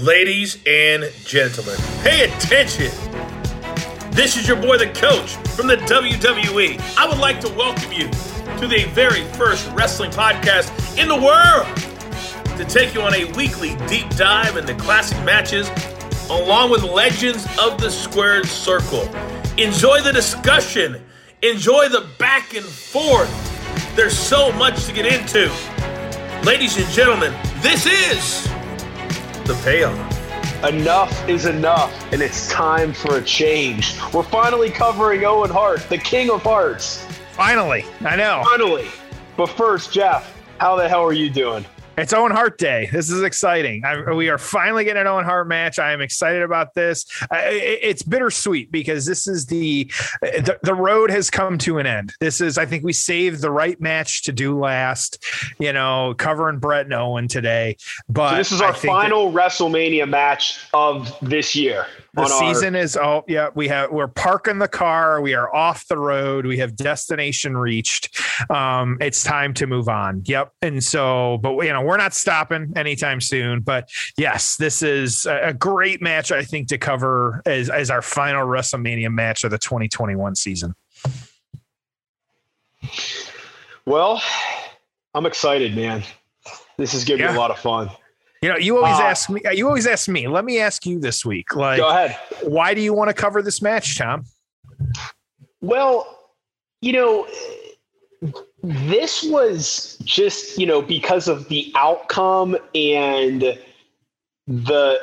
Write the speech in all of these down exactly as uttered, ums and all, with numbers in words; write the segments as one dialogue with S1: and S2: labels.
S1: Ladies and gentlemen, pay attention. This is your boy, the coach from the W W E. I would like to welcome you to the very first wrestling podcast in the world to take you on a weekly deep dive into classic matches along with legends of the squared circle. Enjoy the discussion. Enjoy the back and forth. There's so much to get into. Ladies and gentlemen, this is The Payoff.
S2: Enough is enough, and it's time for a change. We're finally covering Owen Hart, the King of Hearts.
S3: Finally, I know.
S2: Finally. But first, Jeff, how the hell are you doing?
S3: It's Owen Hart Day. This is exciting. I, we are finally getting an Owen Hart match. I am excited about this. I, it's bittersweet because this is the, the the road has come to an end. This is, I think we saved the right match to do last, you know, covering Brett and Owen today. But
S2: so this is our final that, WrestleMania match of this year.
S3: The season our- is, oh yeah, we have, we're parking the car. We are off the road. We have destination reached. Um, it's time to move on. Yep. And so, but you know, we're not stopping anytime soon, but yes, this is a great match, I think, to cover as, as our final WrestleMania match of the twenty twenty-one season.
S2: Well, I'm excited, man. This is going to yeah. be a lot of fun.
S3: You know, you always uh, ask me, you always ask me, let me ask you this week, like,
S2: go ahead.
S3: Why do you want to cover this match, Tom?
S2: Well, you know, this was just, you know, because of the outcome and the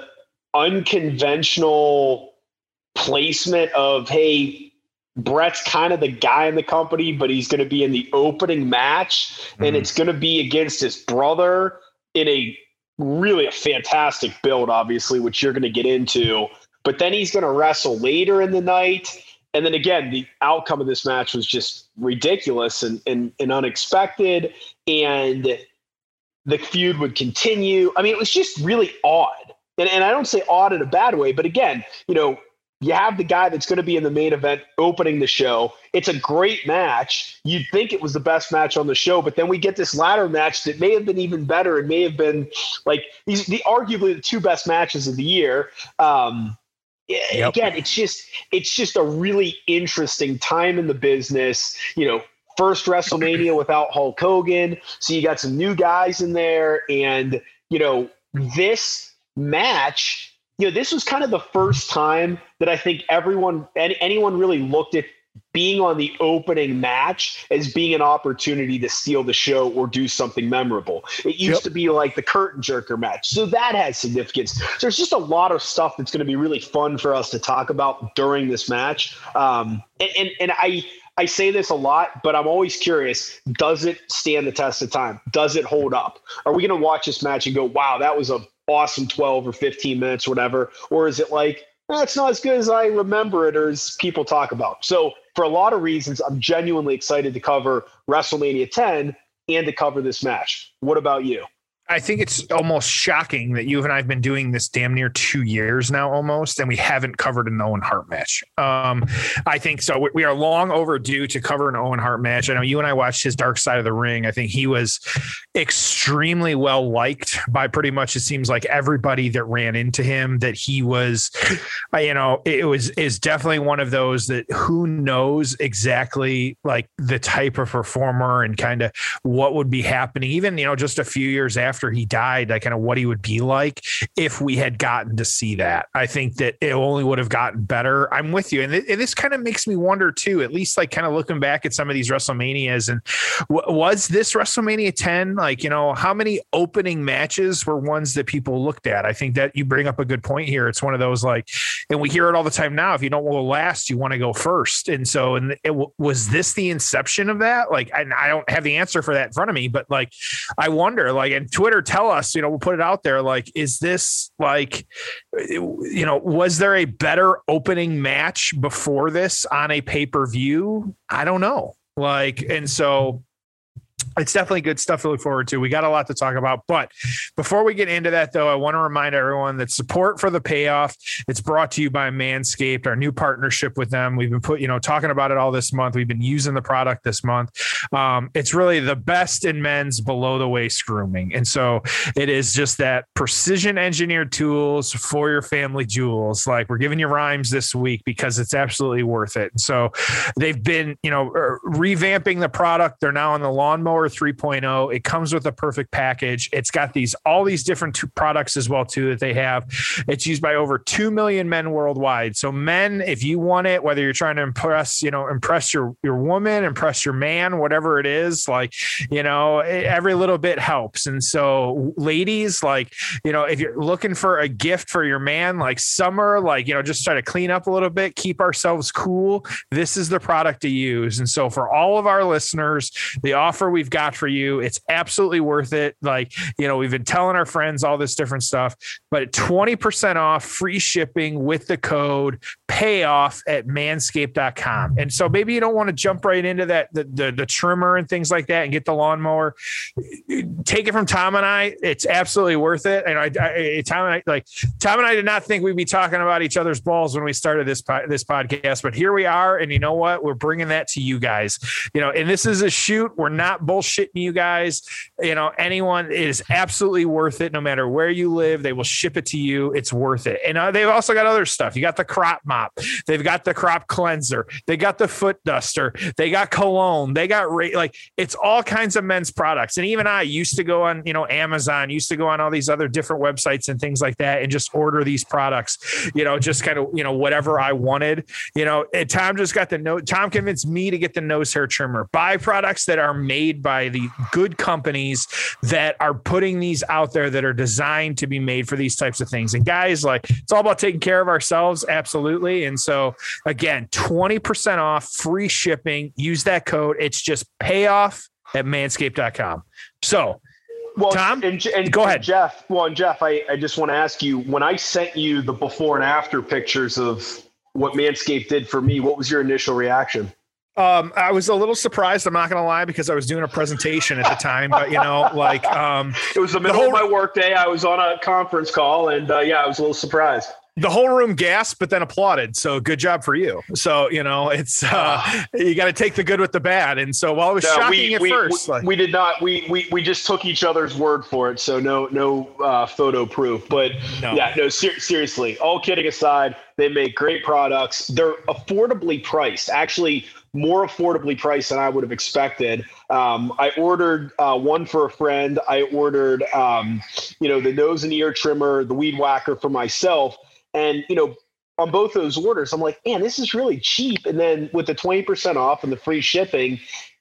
S2: unconventional placement of, hey, Brett's kind of the guy in the company, but he's going to be in the opening match mm-hmm. and it's going to be against his brother in a really a fantastic build, obviously, which you're going to get into, but then he's going to wrestle later in the night. And then again, the outcome of this match was just ridiculous and, and, and unexpected. And the feud would continue. I mean, it was just really odd. And, and I don't say odd in a bad way, but again, you know, you have the guy that's going to be in the main event opening the show. It's a great match. You'd think it was the best match on the show, but then we get this ladder match that may have been even better. It may have been like these, the arguably the two best matches of the year. Um, yep. Again, it's just it's just a really interesting time in the business. You know, first WrestleMania without Hulk Hogan, so you got some new guys in there, and you know this match. You know, this was kind of the first time that I think everyone, any, anyone really looked at being on the opening match as being an opportunity to steal the show or do something memorable. It used yep. to be like the curtain jerker match. So that has significance. So there's just a lot of stuff that's going to be really fun for us to talk about during this match. Um, and, and, and I, I say this a lot, but I'm always curious, does it stand the test of time? Does it hold up? Are we going to watch this match and go, wow, that was a awesome twelve or fifteen minutes, whatever? Or is it like, eh, it's not as good as I remember it or as people talk about? So for a lot of reasons, I'm genuinely excited to cover WrestleMania ten and to cover this match. What about you?
S3: I think it's almost shocking that you and I have been doing this damn near two years now almost, and we haven't covered an Owen Hart match. Um, I think so. We are long overdue to cover an Owen Hart match. I know you and I watched his Dark Side of the Ring. I think he was extremely well liked by pretty much, it seems like everybody that ran into him, that he was, you know, it was, is definitely one of those that who knows exactly like the type of performer and kind of what would be happening, even, you know, just a few years after he died, like kind of what he would be like if we had gotten to see that. I think that it only would have gotten better. I'm with you. And, th- and this kind of makes me wonder too, at least like kind of looking back at some of these WrestleManias and w- was this WrestleMania ten, like, you know, how many opening matches were ones that people looked at? I think that you bring up a good point here. It's one of those like, and we hear it all the time now, if you don't go last, you want to go first. And so, and it w- was this the inception of that? Like, and I don't have the answer for that in front of me, but like, I wonder, like, and Twitter tell us, you know, we'll put it out there. Like, is this like, you know, was there a better opening match before this on a pay-per-view? I don't know. Like, and so It's definitely good stuff to look forward to. We got a lot to talk about. But before we get into that, though, I want to remind everyone that support for the payoff, it's brought to you by Manscaped, our new partnership with them. We've been put, you know, talking about it all this month. We've been using the product this month. Um, it's really the best in men's below the waist grooming. And so it is just that precision engineered tools for your family jewels. Like, we're giving you rhymes this week because it's absolutely worth it. And so they've been, you know, revamping the product. They're now on the lawnmower three point oh. It comes with a perfect package. It's got these all these different two products as well too that they have. It's used by over two million men worldwide. So men, if you want it, whether you're trying to impress, you know, impress your your woman, impress your man, whatever it is, like, you know, every little bit helps. And so ladies, like, you know, if you're looking for a gift for your man, like summer, like, you know, just try to clean up a little bit, keep ourselves cool, this is the product to use. And so for all of our listeners, the offer we've got for you, it's absolutely worth it. Like, you know, we've been telling our friends all this different stuff, but twenty percent off, free shipping with the code payoff at manscaped dot com. And so maybe you don't want to jump right into that, the, the, the trimmer and things like that and get the lawnmower. Take it from Tom and I. It's absolutely worth it. And I, I Tom and I, like Tom and I did not think we'd be talking about each other's balls when we started this, this podcast, but here we are. And you know what? We're bringing that to you guys, you know, and this is a shoot. We're not bullshitting you guys. You know, anyone, it is absolutely worth it. No matter where you live, they will ship it to you. It's worth it. And uh, they've also got other stuff. You got the crop mop. They've got the crop cleanser. They got the foot duster. They got cologne. They got ra- like, it's all kinds of men's products. And even I used to go on, you know, Amazon, used to go on all these other different websites and things like that and just order these products, you know, just kind of, you know, whatever I wanted, you know. And Tom just got the note. Tom convinced me to get the nose hair trimmer. Buy products that are made by the good companies that are putting these out there that are designed to be made for these types of things. And guys, like, it's all about taking care of ourselves. Absolutely. And so again, twenty percent off, free shipping, use that code. It's just payoff at manscaped dot com. So
S2: well,
S3: Tom,
S2: and, and
S3: go ahead.
S2: And Jeff. Well, and Jeff, I, I just want to ask you, when I sent you the before and after pictures of what Manscaped did for me, what was your initial reaction?
S3: Um, I was a little surprised. I'm not going to lie, because I was doing a presentation at the time, but you know, like, um,
S2: it was the middle the whole, of my work day. I was on a conference call and, uh, yeah, I was a little surprised.
S3: The whole room gasped, but then applauded. So good job for you. So, you know, it's, uh, you got to take the good with the bad. And so while it was no, shocking we, at
S2: we,
S3: first,
S2: we,
S3: like,
S2: we did not, we, we, we just took each other's word for it. So no, no, uh, photo proof, but no. yeah, no, ser- seriously, all kidding aside, they make great products. They're affordably priced, actually more affordably priced than I would have expected. Um, I ordered uh, one for a friend. I ordered, um, you know, the nose and ear trimmer, the weed whacker for myself. And, you know, on both those orders, I'm like, man, this is really cheap. And then with the twenty percent off and the free shipping,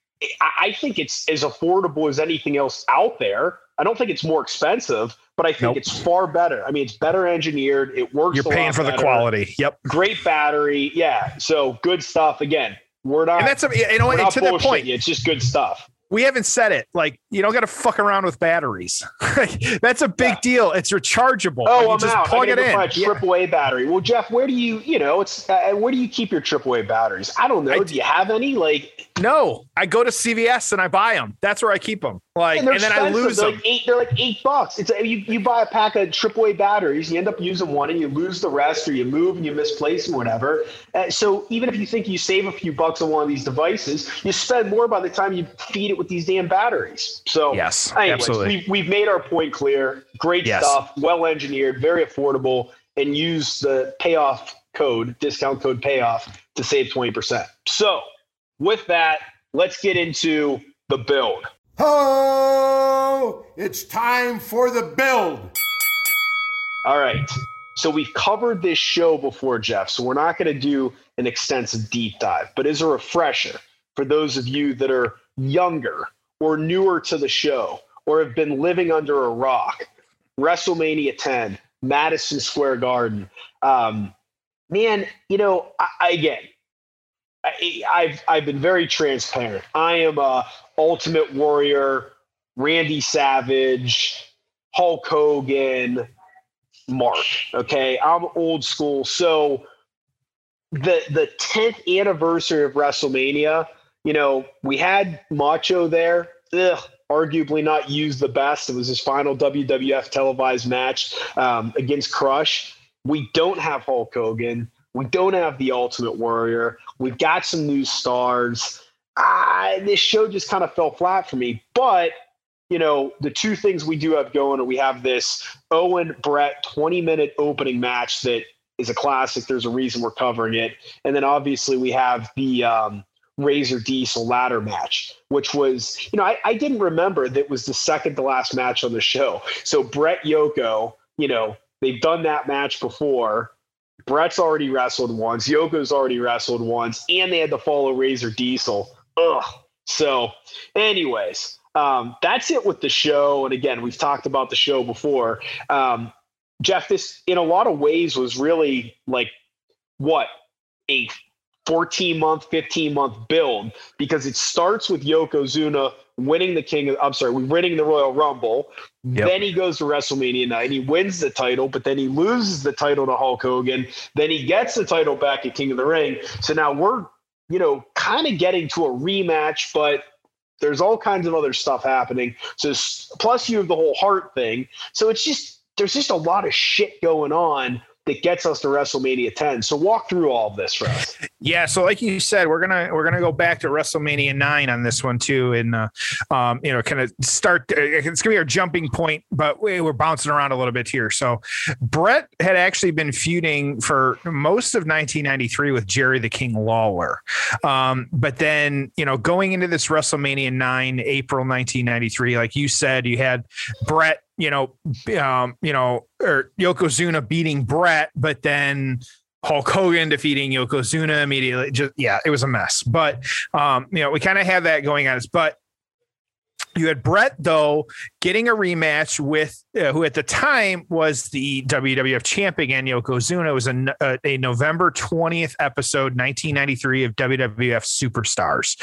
S2: I, I think it's as affordable as anything else out there. I don't think it's more expensive, but I think nope. it's far better. I mean, it's better engineered. It works.
S3: You're
S2: a
S3: paying
S2: lot
S3: for
S2: better.
S3: The quality. Yep.
S2: Great battery. Yeah. So good stuff. Again, we're not,
S3: and that's a, you know, and to that point,
S2: it's just good stuff.
S3: We haven't said it. Like, you don't got to fuck around with batteries. That's a big yeah. deal. It's rechargeable.
S2: Oh,
S3: you
S2: I'm
S3: just
S2: out.
S3: plug
S2: I
S3: it in.
S2: My triple A yeah. battery. Well, Jeff, where do you, you know, it's uh, where do you keep your triple A batteries? I don't know. I, do you have any? Like,
S3: no, I go to C V S and I buy them. That's where I keep them. Like, and, and then I lose
S2: they're
S3: them.
S2: Like eight, they're like eight bucks. It's a, you, you buy a pack of triple A batteries, you end up using one and you lose the rest, or you move and you misplace them, or whatever. Uh, so even if you think you save a few bucks on one of these devices, you spend more by the time you feed it with these damn batteries. So
S3: yes,
S2: anyways,
S3: absolutely.
S2: We've, we've made our point clear. Great
S3: yes.
S2: stuff, well engineered, very affordable, and use the payoff code, discount code payoff, to save twenty percent. So with that, let's get into the build.
S4: Oh, it's time for the build.
S2: All right. So we've covered this show before, Jeff, so we're not going to do an extensive deep dive. But as a refresher, for those of you that are younger or newer to the show or have been living under a rock, WrestleMania ten, Madison Square Garden. Um, man, you know, I, again, I, I've I've been very transparent. I am a Ultimate Warrior, Randy Savage, Hulk Hogan, Mark. Okay, I'm old school. So the the tenth anniversary of WrestleMania, you know, we had Macho there ugh, arguably not used the best. It was his final W W F televised match um, against Crush. We don't have Hulk Hogan. We don't have the Ultimate Warrior. We've got some new stars. Ah, this show just kind of fell flat for me. But, you know, the two things we do have going are we have this Owen Brett twenty-minute opening match that is a classic. There's a reason we're covering it. And then obviously we have the um, Razor Diesel ladder match, which was, you know, I, I didn't remember that was the second to last match on the show. So Brett Yoko, you know, they've done that match before. Brett's already wrestled once. Yoko's already wrestled once. And they had to follow Razor Diesel. Ugh. So anyways, um, that's it with the show. And again, we've talked about the show before. Um, Jeff, this in a lot of ways was really like what a fourteen month, fifteen month build, because it starts with Yokozuna winning the King of, I'm sorry, winning the Royal Rumble. Yep. Then he goes to WrestleMania night. He wins the title, but then he loses the title to Hulk Hogan. Then he gets the title back at King of the Ring. So now we're, you know, kind of getting to a rematch, but there's all kinds of other stuff happening. So plus you have the whole Hart thing. So it's just, there's just a lot of shit going on that gets us to WrestleMania ten. So walk through all of this for us.
S3: Yeah. So like you said, we're going to, we're going to go back to WrestleMania nine on this one too. And, uh, um, you know, kind of start, it's going to be our jumping point, but we, we're bouncing around a little bit here. So Brett had actually been feuding for most of nineteen ninety-three with Jerry the King Lawler. Um, but then, you know, going into this WrestleMania nine, April nineteen ninety-three, like you said, you had Brett, you know, um, you know, or Yokozuna beating Brett, but then Hulk Hogan defeating Yokozuna immediately. Just, yeah, it was a mess. But, um, you know, we kind of have that going on. But you had Brett, though, getting a rematch with uh, who at the time was the W W F champ again, Yokozuna. It was a, a, a November twentieth episode, nineteen ninety-three of W W F Superstars.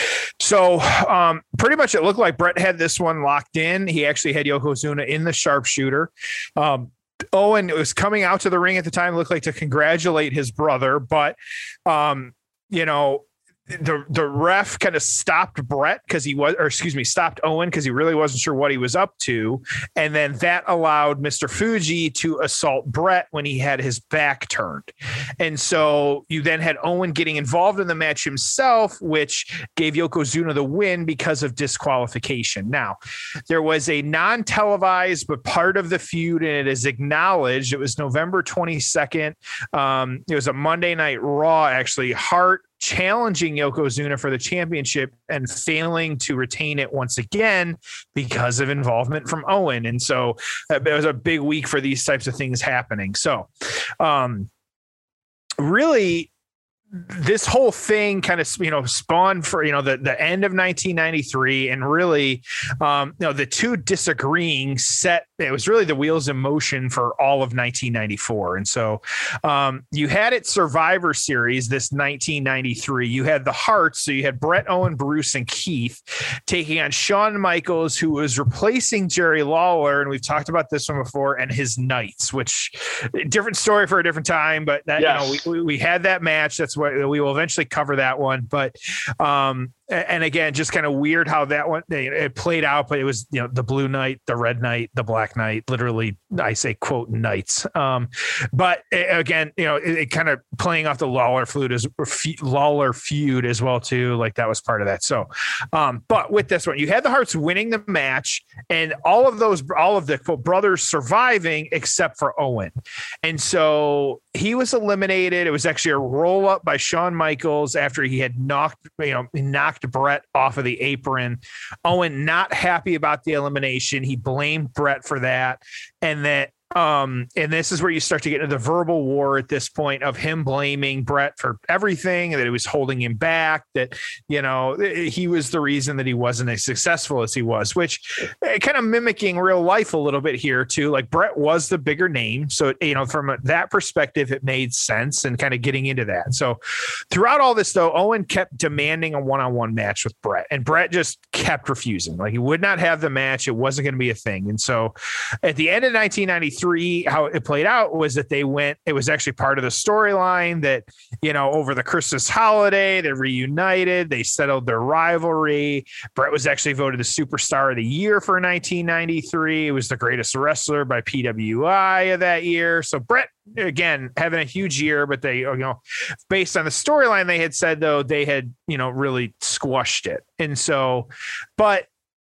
S3: So um, pretty much it looked like Brett had this one locked in. He actually had Yokozuna in the sharpshooter. Um, Owen was coming out to the ring at the time, looked like to congratulate his brother, but um, you know, the the ref kind of stopped Brett because he was, or excuse me, stopped Owen because he really wasn't sure what he was up to. And then that allowed Mister Fuji to assault Brett when he had his back turned. And so you then had Owen getting involved in the match himself, which gave Yokozuna the win because of disqualification. Now, there was a non-televised, but part of the feud, and it is acknowledged, it was November twenty-second. Um, it was a Monday Night Raw, actually. Hart challenging Yokozuna for the championship and failing to retain it once again because of involvement from Owen. And so uh, it was a big week for these types of things happening. So um, really, this whole thing kind of, you know, spawned for, you know, the, the end of nineteen ninety-three, and really, um, you know, the two disagreeing set, it was really the wheels in motion for all of nineteen ninety-four. And so um, you had it Survivor Series, this nineteen ninety-three, you had the Hearts. So you had Brett, Owen, Bruce, and Keith taking on Shawn Michaels, who was replacing Jerry Lawler. And we've talked about this one before, and his Knights, which different story for a different time, but that, yes. you know, we, we had that match. That's what we will eventually cover that one. But, um, and again, just kind of weird how that one, it played out, but it was, you know, the Blue Knight, the Red Knight, the Black Knight, literally, I say quote Knights. Um, but again, you know, it, it kind of playing off the Lawler feud as Lawler feud as well too. Like that was part of that. So, um, but with this one, you had the Hearts winning the match, and all of those, all of the quote brothers surviving except for Owen. And so he was eliminated. It was actually a roll up by Shawn Michaels after he had knocked, you know, knocked Brett off of the apron. Owen not happy about the elimination. He blamed Brett for that. And that, um, and this is where you start to get into the verbal war at this point of him blaming Brett for everything, and that it was holding him back, that, you know, he was the reason that he wasn't as successful as he was, which kind of mimicking real life a little bit here too. Like Brett was the bigger name. So, you know, from that perspective, it made sense, and kind of getting into that. So throughout all this though, Owen kept demanding a one-on-one match with Brett, and Brett just kept refusing. Like he would not have the match. It wasn't going to be a thing. And so at the end of nineteen ninety-three, ninety-three, how it played out was that they went, it was actually part of the storyline that, you know, over the Christmas holiday, they reunited, they settled their rivalry. Bret was actually voted the superstar of the year for nineteen ninety-three. It was the greatest wrestler by P W I of that year. So Bret, again, having a huge year, but they, you know, based on the storyline, they had said, though, they had, you know, really squashed it. And so, but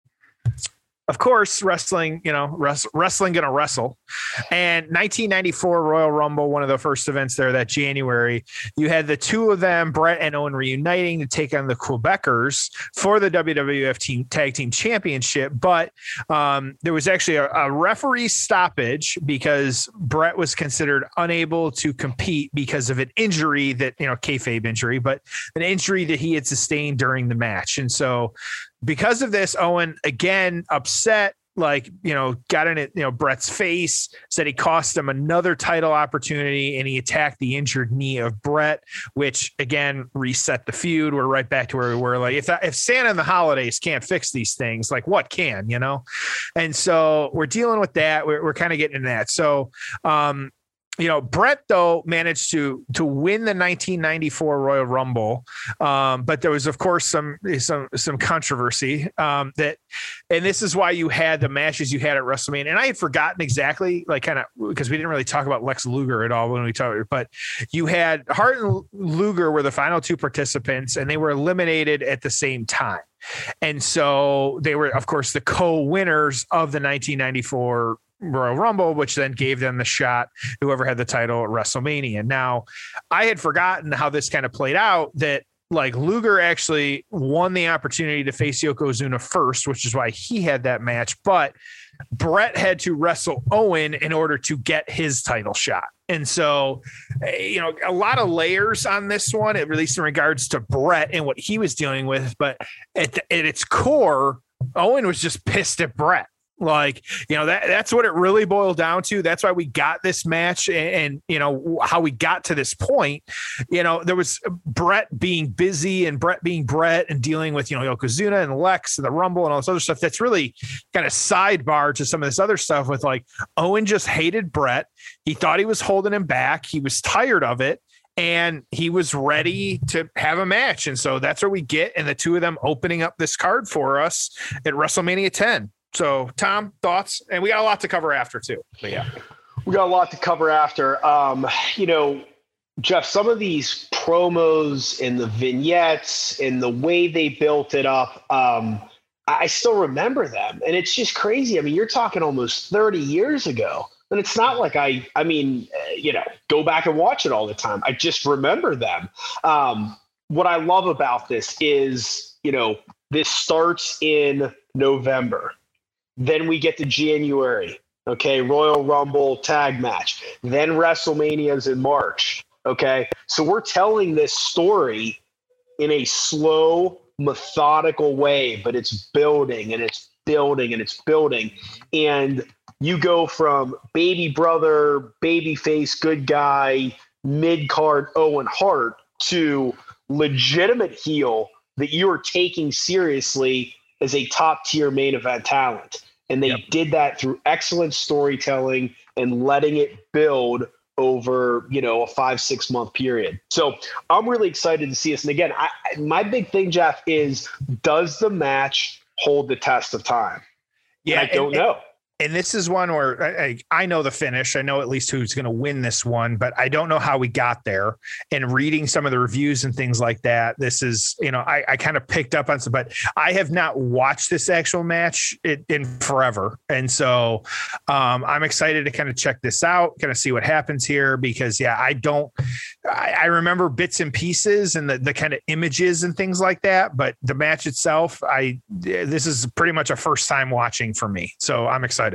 S3: of course, wrestling, you know, res- wrestling going to wrestle. And nineteen ninety-four Royal Rumble, one of the first events there that January, you had the two of them, Bret and Owen, reuniting to take on the Quebecers for the W W F team Tag Team Championship. But um, there was actually a, a referee stoppage because Bret was considered unable to compete because of an injury that, you know, kayfabe injury, but an injury that he had sustained during the match. And so because of this, Owen, again, upset, like, you know, got in it, you know, Bret's face, said he cost him another title opportunity, and he attacked the injured knee of Bret, which again reset the feud. We're right back to where we were. Like, if if Santa and the holidays can't fix these things, like what can, you know? And so we're dealing with that. We're, we're kind of getting into that. So, um, you know, Bret, though, managed to to win the nineteen ninety-four Royal Rumble, um, but there was, of course, some some some controversy um, that, and this is why you had the matches you had at WrestleMania. And I had forgotten exactly, like, kind of, because we didn't really talk about Lex Luger at all when we talked, but you had Hart and Luger were the final two participants, and they were eliminated at the same time. And so they were, of course, the co-winners of the nineteen ninety-four Royal Rumble, which then gave them the shot, whoever had the title at WrestleMania. Now, I had forgotten how this kind of played out, that like Luger actually won the opportunity to face Yokozuna first, which is why he had that match. But Bret had to wrestle Owen in order to get his title shot. And so, you know, a lot of layers on this one, at least in regards to Bret and what he was dealing with. But at, the, at its core, Owen was just pissed at Bret. Like, you know, that that's what it really boiled down to. That's why we got this match, and, and, you know, how we got to this point. You know, there was Bret being busy and Bret being Bret and dealing with, you know, Yokozuna and Lex and the Rumble and all this other stuff. That's really kind of sidebar to some of this other stuff with, like, Owen just hated Bret. He thought he was holding him back. He was tired of it, and he was ready to have a match. And so that's where we get, and the two of them opening up this card for us at WrestleMania ten. So, Tom, thoughts? And we got a lot to cover after, too. But yeah,
S2: we got a lot to cover after. Um, you know, Jeff, some of these promos and the vignettes and the way they built it up, um, I still remember them. And it's just crazy. I mean, you're talking almost thirty years ago. And it's not like I, I mean, you know, go back and watch it all the time. I just remember them. Um, what I love about this is, you know, this starts in November. Then we get to January, okay, Royal Rumble tag match. Then WrestleMania's in March, okay? So we're telling this story in a slow, methodical way, but it's building and it's building and it's building. And you go from baby brother, baby face, good guy, mid-card Owen Hart to legitimate heel that you are taking seriously as a top-tier main event talent. And they yep. did that through excellent storytelling and letting it build over, you know, a five, six month period. So I'm really excited to see this. And again, I, my big thing, Jeff, is does the match hold the test of time?
S3: Yeah,
S2: and I don't
S3: and,
S2: know.
S3: And this is one where I, I know the finish. I know at least who's going to win this one, but I don't know how we got there. And reading some of the reviews and things like that, this is, you know, I, I kind of picked up on some, but I have not watched this actual match in, in forever. And so um, I'm excited to kind of check this out, kind of see what happens here, because yeah, I don't, I, I remember bits and pieces and the, the kind of images and things like that, but the match itself, I, this is pretty much a first time watching for me. So I'm excited.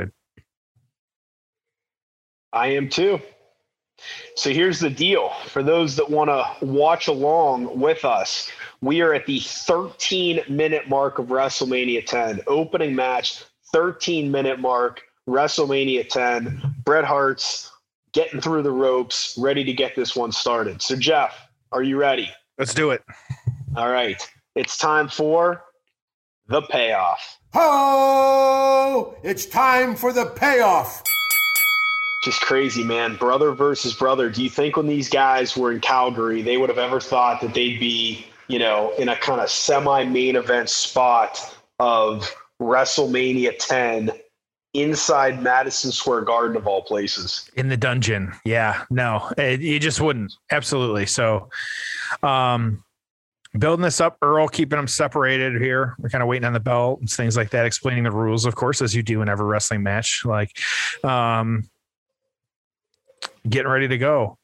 S2: I am too. So here's the deal. For those that want to watch along with us, we are at the thirteen minute mark of WrestleMania ten. Opening match, thirteen minute mark, WrestleMania ten. Bret Hart's getting through the ropes, ready to get this one started. So Jeff, are you ready?
S3: Let's do it.
S2: All right. It's time for the payoff.
S4: Oh, it's time for the payoff.
S2: Just crazy, man. Brother versus brother. Do you think when these guys were in Calgary, they would have ever thought that they'd be, you know, in a kind of semi-main event spot of WrestleMania ten inside Madison Square Garden of all places?
S3: In the dungeon. Yeah, no, it, you just wouldn't. Absolutely. So, um, building this up, Earl, keeping them separated here. We're kind of waiting on the belt and things like that, explaining the rules, of course, as you do in every wrestling match. Like, um, getting ready to go.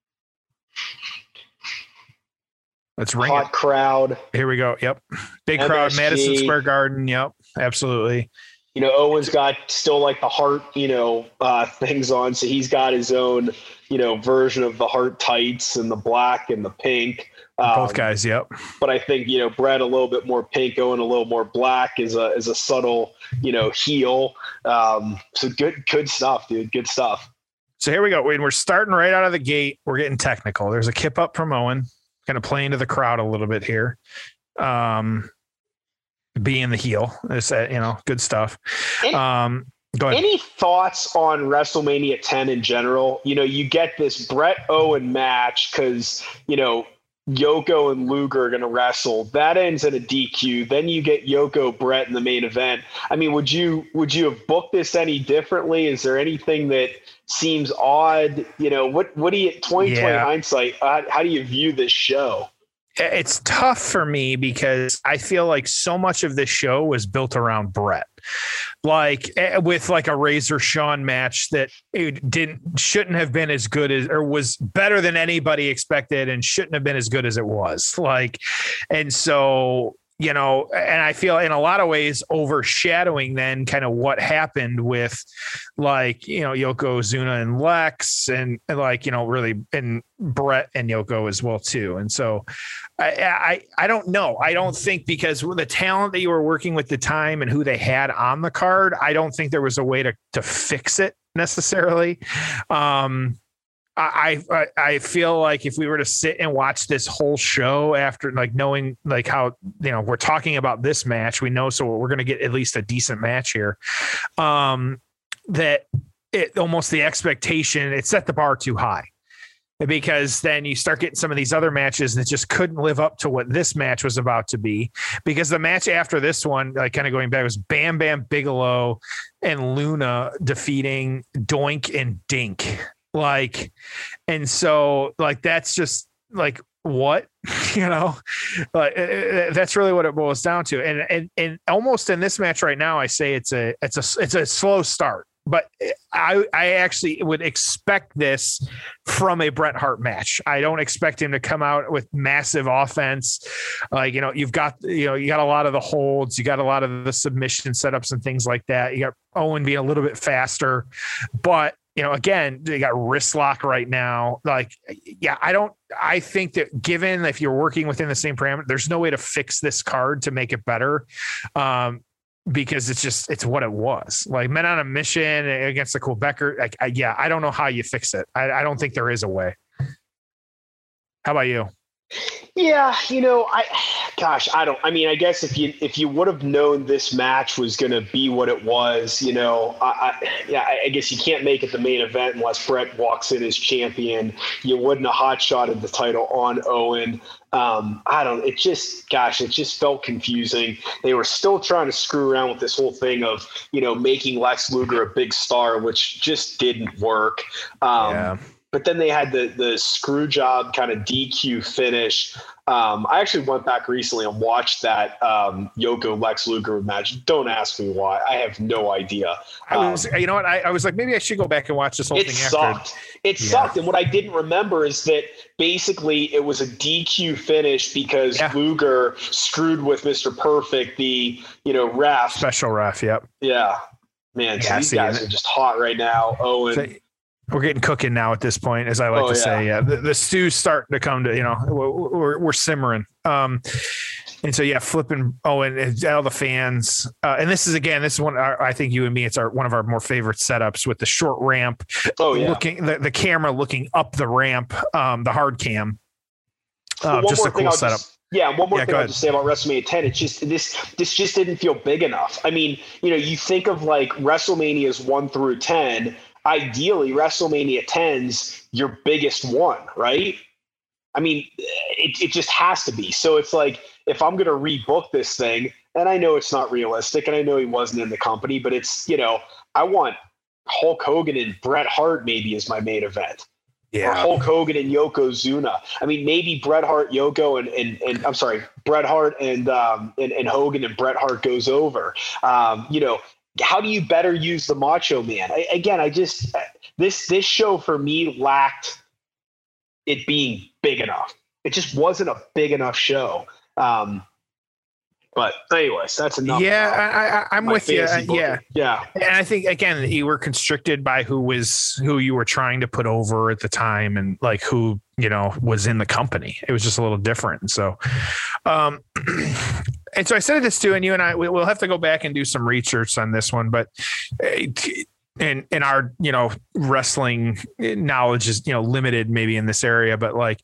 S3: Let's ring
S2: Hot
S3: it.
S2: crowd.
S3: Here we go. Yep. Big
S2: M S G.
S3: crowd, Madison Square Garden. Yep. Absolutely.
S2: You know, Owen's got still like the heart, you know, uh, things on. So he's got his own, you know, version of the heart tights and the black and the pink. Um,
S3: Both guys. Yep.
S2: But I think, you know, Brett a little bit more pink, Owen a little more black is a, is a subtle, you know, heel. Um, so good, good stuff, dude. Good stuff.
S3: So here we go. We're starting right out of the gate. We're getting technical. There's a kip up from Owen, kind of playing to the crowd a little bit here. Um, being the heel, it's, uh, you know, good stuff.
S2: Any,
S3: um, go ahead.
S2: Any thoughts on WrestleMania ten in general? You know, you get this Brett Owen match because, you know, Yoko and Luger are going to wrestle. That ends in a D Q. Then you get Yoko Brett in the main event. I mean, would you would you have booked this any differently? Is there anything that seems odd? You know, what what do you twenty twenty yeah. hindsight? Uh, how do you view this show?
S3: It's tough for me because I feel like so much of this show was built around Brett, like with like a Razor Shawn match that it didn't shouldn't have been as good as or was better than anybody expected and shouldn't have been as good as it was. Like, and so, you know, and I feel in a lot of ways overshadowing then kind of what happened with like, you know, Yokozuna and Lex and, and like, you know, really and Brett and Yoko as well too. And so I, I, I don't know. I don't think because the talent that you were working with the time and who they had on the card, I don't think there was a way to, to fix it necessarily. Um, I, I I feel like if we were to sit and watch this whole show after like knowing like how, you know, we're talking about this match, we know, so we're going to get at least a decent match here. Um, that it almost the expectation, it set the bar too high because then you start getting some of these other matches that just couldn't live up to what this match was about to be, because the match after this one, like kind of going back, was Bam Bam Bigelow and Luna defeating Doink and Dink. Like, and so like, that's just like, what, you know, like that's really what it boils down to. And, and, and almost in this match right now, I say it's a, it's a, it's a slow start, but I, I actually would expect this from a Bret Hart match. I don't expect him to come out with massive offense. Like, you know, you've got, you know, you got a lot of the holds, you got a lot of the submission setups and things like that. You got Owen being a little bit faster, but you know, again, they got wrist lock right now. Like, yeah, I don't, I think that given if you're working within the same parameter, there's no way to fix this card to make it better. Um, because it's just, it's what it was. Like Men on a Mission against the Quebecer. Like, I, yeah, I don't know how you fix it. I, I don't think there is a way. How about you?
S2: Yeah, you know, I, gosh, I don't, I mean, I guess if you, if you would have known this match was going to be what it was, you know, I, I yeah, I, I guess you can't make it the main event unless Brett walks in as champion. You wouldn't have hot shotted the title on Owen. Um, I don't, it just, gosh, it just felt confusing. They were still trying to screw around with this whole thing of, you know, making Lex Luger a big star, which just didn't work. Um, yeah. But then they had the the screw job kind of D Q finish. Um, I actually went back recently and watched that um, Yoko Lex Luger match. Don't ask me why. I have no idea.
S3: I was, um, you know what? I, I was like, maybe I should go back and watch this whole
S2: it
S3: thing.
S2: Sucked.
S3: After.
S2: It yeah. sucked. And what I didn't remember is that basically it was a D Q finish because yeah. Luger screwed with Mister Perfect, the you know ref,
S3: special ref. Yep.
S2: Yeah, man. So yeah, these guys are just hot right now. Owen. So,
S3: we're getting cooking now at this point, as I like oh, to yeah. say. Yeah, the, the stew's starting to come to, you know, we're, we're simmering. Um, and so, yeah, flipping Owen and all the fans. Uh, and this is, again, this is one, I think you and me, it's our one of our more favorite setups with the short ramp. Oh, yeah. Looking, the, the camera looking up the ramp, um, the hard cam. Uh,
S2: well,
S3: just a cool setup. Just,
S2: yeah, one more yeah, thing I'll just say about WrestleMania ten. It's just this this just didn't feel big enough. I mean, you know, you think of like WrestleManias one through ten. ideally WrestleMania ten's your biggest one, right? I mean, it, it just has to be. So it's like, if I'm going to rebook this thing, and I know it's not realistic, and I know he wasn't in the company, but it's, you know, I want Hulk Hogan and Bret Hart maybe as my main event. Yeah. Or Hulk Hogan and Yokozuna. I mean, maybe Bret Hart, Yoko, and, and, and I'm sorry, Bret Hart and, um, and, and Hogan and Bret Hart goes over. Um, you know, how do you better use the Macho Man? I, again, I just, this, this show for me lacked it being big enough. It just wasn't a big enough show. Um, But anyways, that's enough.
S3: Yeah, I, I, I'm with you. Uh, yeah,
S2: yeah.
S3: And I think again, you were constricted by who was who you were trying to put over at the time, and like who you know was in the company. It was just a little different. So, um, and so I said this too, and you and I we'll have to go back and do some research on this one, but. And and our, you know, wrestling knowledge is, you know, limited maybe in this area, but like,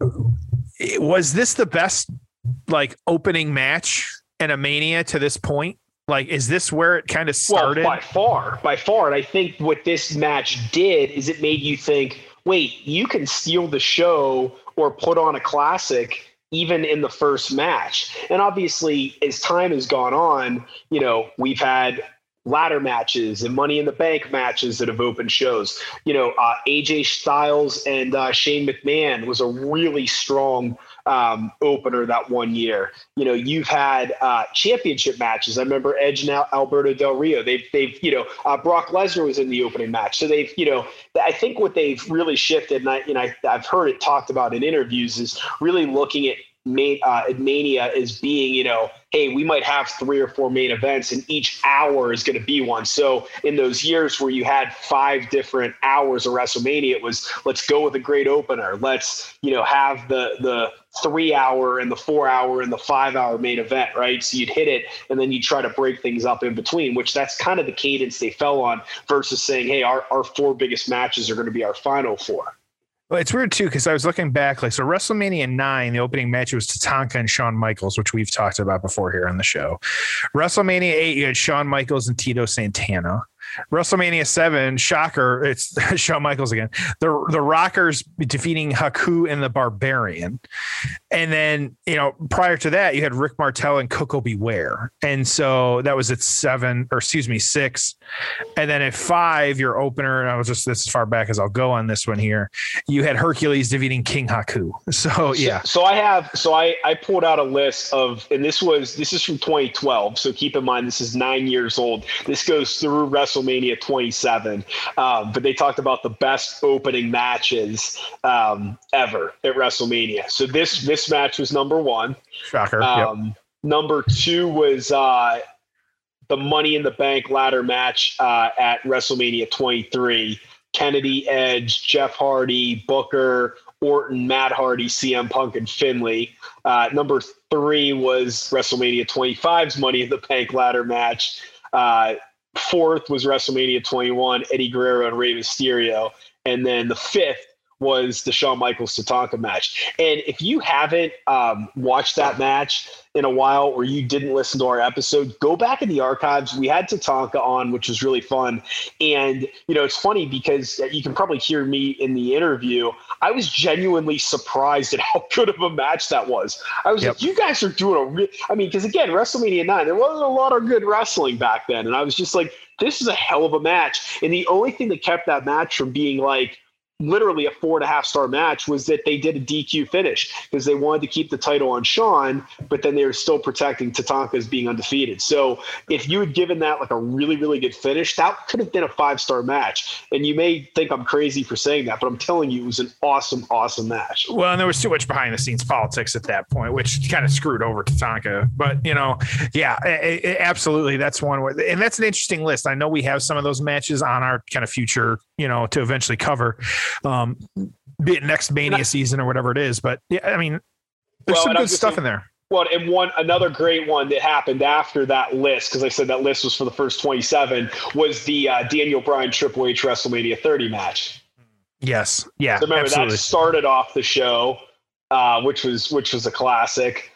S3: was this the best like opening match in a Mania to this point? Like, is this where it kind of started?
S2: Well, by far, by far. And I think what this match did is it made you think, wait, you can steal the show or put on a classic even in the first match. And obviously, as time has gone on, you know, we've had ladder matches and Money in the Bank matches that have opened shows. You know, uh, A J Styles and uh, Shane McMahon was a really strong um, opener that one year. You know, you've had uh, championship matches. I remember Edge and Al- Alberto Del Rio. They've, they've, you know, uh, Brock Lesnar was in the opening match. So they've, you know, I think what they've really shifted, and I, you know, I, I've heard it talked about in interviews, is really looking at Uh, Mania is being, you know, hey, we might have three or four main events and each hour is going to be one. So in those years where you had five different hours of WrestleMania, it was, let's go with a great opener. Let's, you know, have the, the three hour and the four hour and the five hour main event, right? So you'd hit it and then you try to break things up in between, which that's kind of the cadence they fell on versus saying, hey, our, our four biggest matches are going to be our final four.
S3: Well, it's weird too, because I was looking back, like, so WrestleMania nine, the opening match was Tatanka and Shawn Michaels, which we've talked about before here on the show. WrestleMania eight, you had Shawn Michaels and Tito Santana. WrestleMania seven, shocker, it's Shawn Michaels again. The the Rockers defeating Haku and the Barbarian. And then, you know, prior to that, you had Rick Martel and Coco Beware. And so that was at seven, or excuse me, six. And then at five, your opener, and I was just this as far back as I'll go on this one here, you had Hercules defeating King Haku. So, yeah.
S2: So, so I have, so I, I pulled out a list of, and this was, this is from twenty twelve. So keep in mind, this is nine years old. This goes through WrestleMania twenty-seven. Um, but they talked about the best opening matches um, ever at WrestleMania. So this, this match was number one.
S3: Shocker.
S2: Um, yep. Number two was uh, the Money in the Bank ladder match uh, at WrestleMania twenty-three. Kennedy, Edge, Jeff Hardy, Booker, Orton, Matt Hardy, C M Punk, and Finlay. Uh, number three was WrestleMania twenty-five's Money in the Bank ladder match. Uh, fourth was WrestleMania twenty-one, Eddie Guerrero and Rey Mysterio. And then the fifth was the Shawn Michaels Tatanka match. And if you haven't um, watched that match in a while, or you didn't listen to our episode, go back in the archives. We had Tatanka on, which was really fun. And, you know, it's funny because you can probably hear me in the interview. I was genuinely surprised at how good of a match that was. I was yep. like, you guys are doing a real, I mean, because again, WrestleMania nine, there wasn't a lot of good wrestling back then. And I was just like, this is a hell of a match. And the only thing that kept that match from being like, literally a four and a half star match was that they did a D Q finish because they wanted to keep the title on Shawn, but then they were still protecting Tatanka as being undefeated. So if you had given that like a really, really good finish, that could have been a five star match. And you may think I'm crazy for saying that, but I'm telling you, it was an awesome, awesome match.
S3: Well, and there was too much behind the scenes politics at that point, which kind of screwed over Tatanka. But, you know, yeah, it, it, absolutely. That's one way. And that's an interesting list. I know we have some of those matches on our kind of future, you know, to eventually cover. Um, be it next Mania season or whatever it is, but yeah, I mean, there's well, some good stuff saying, in there.
S2: Well, and one another great one that happened after that list, because I said that list was for the first twenty-seven, was the uh, Daniel Bryan Triple H WrestleMania thirty match.
S3: Yes, yeah.
S2: So remember
S3: absolutely.
S2: That started off the show, uh, which was which was a classic.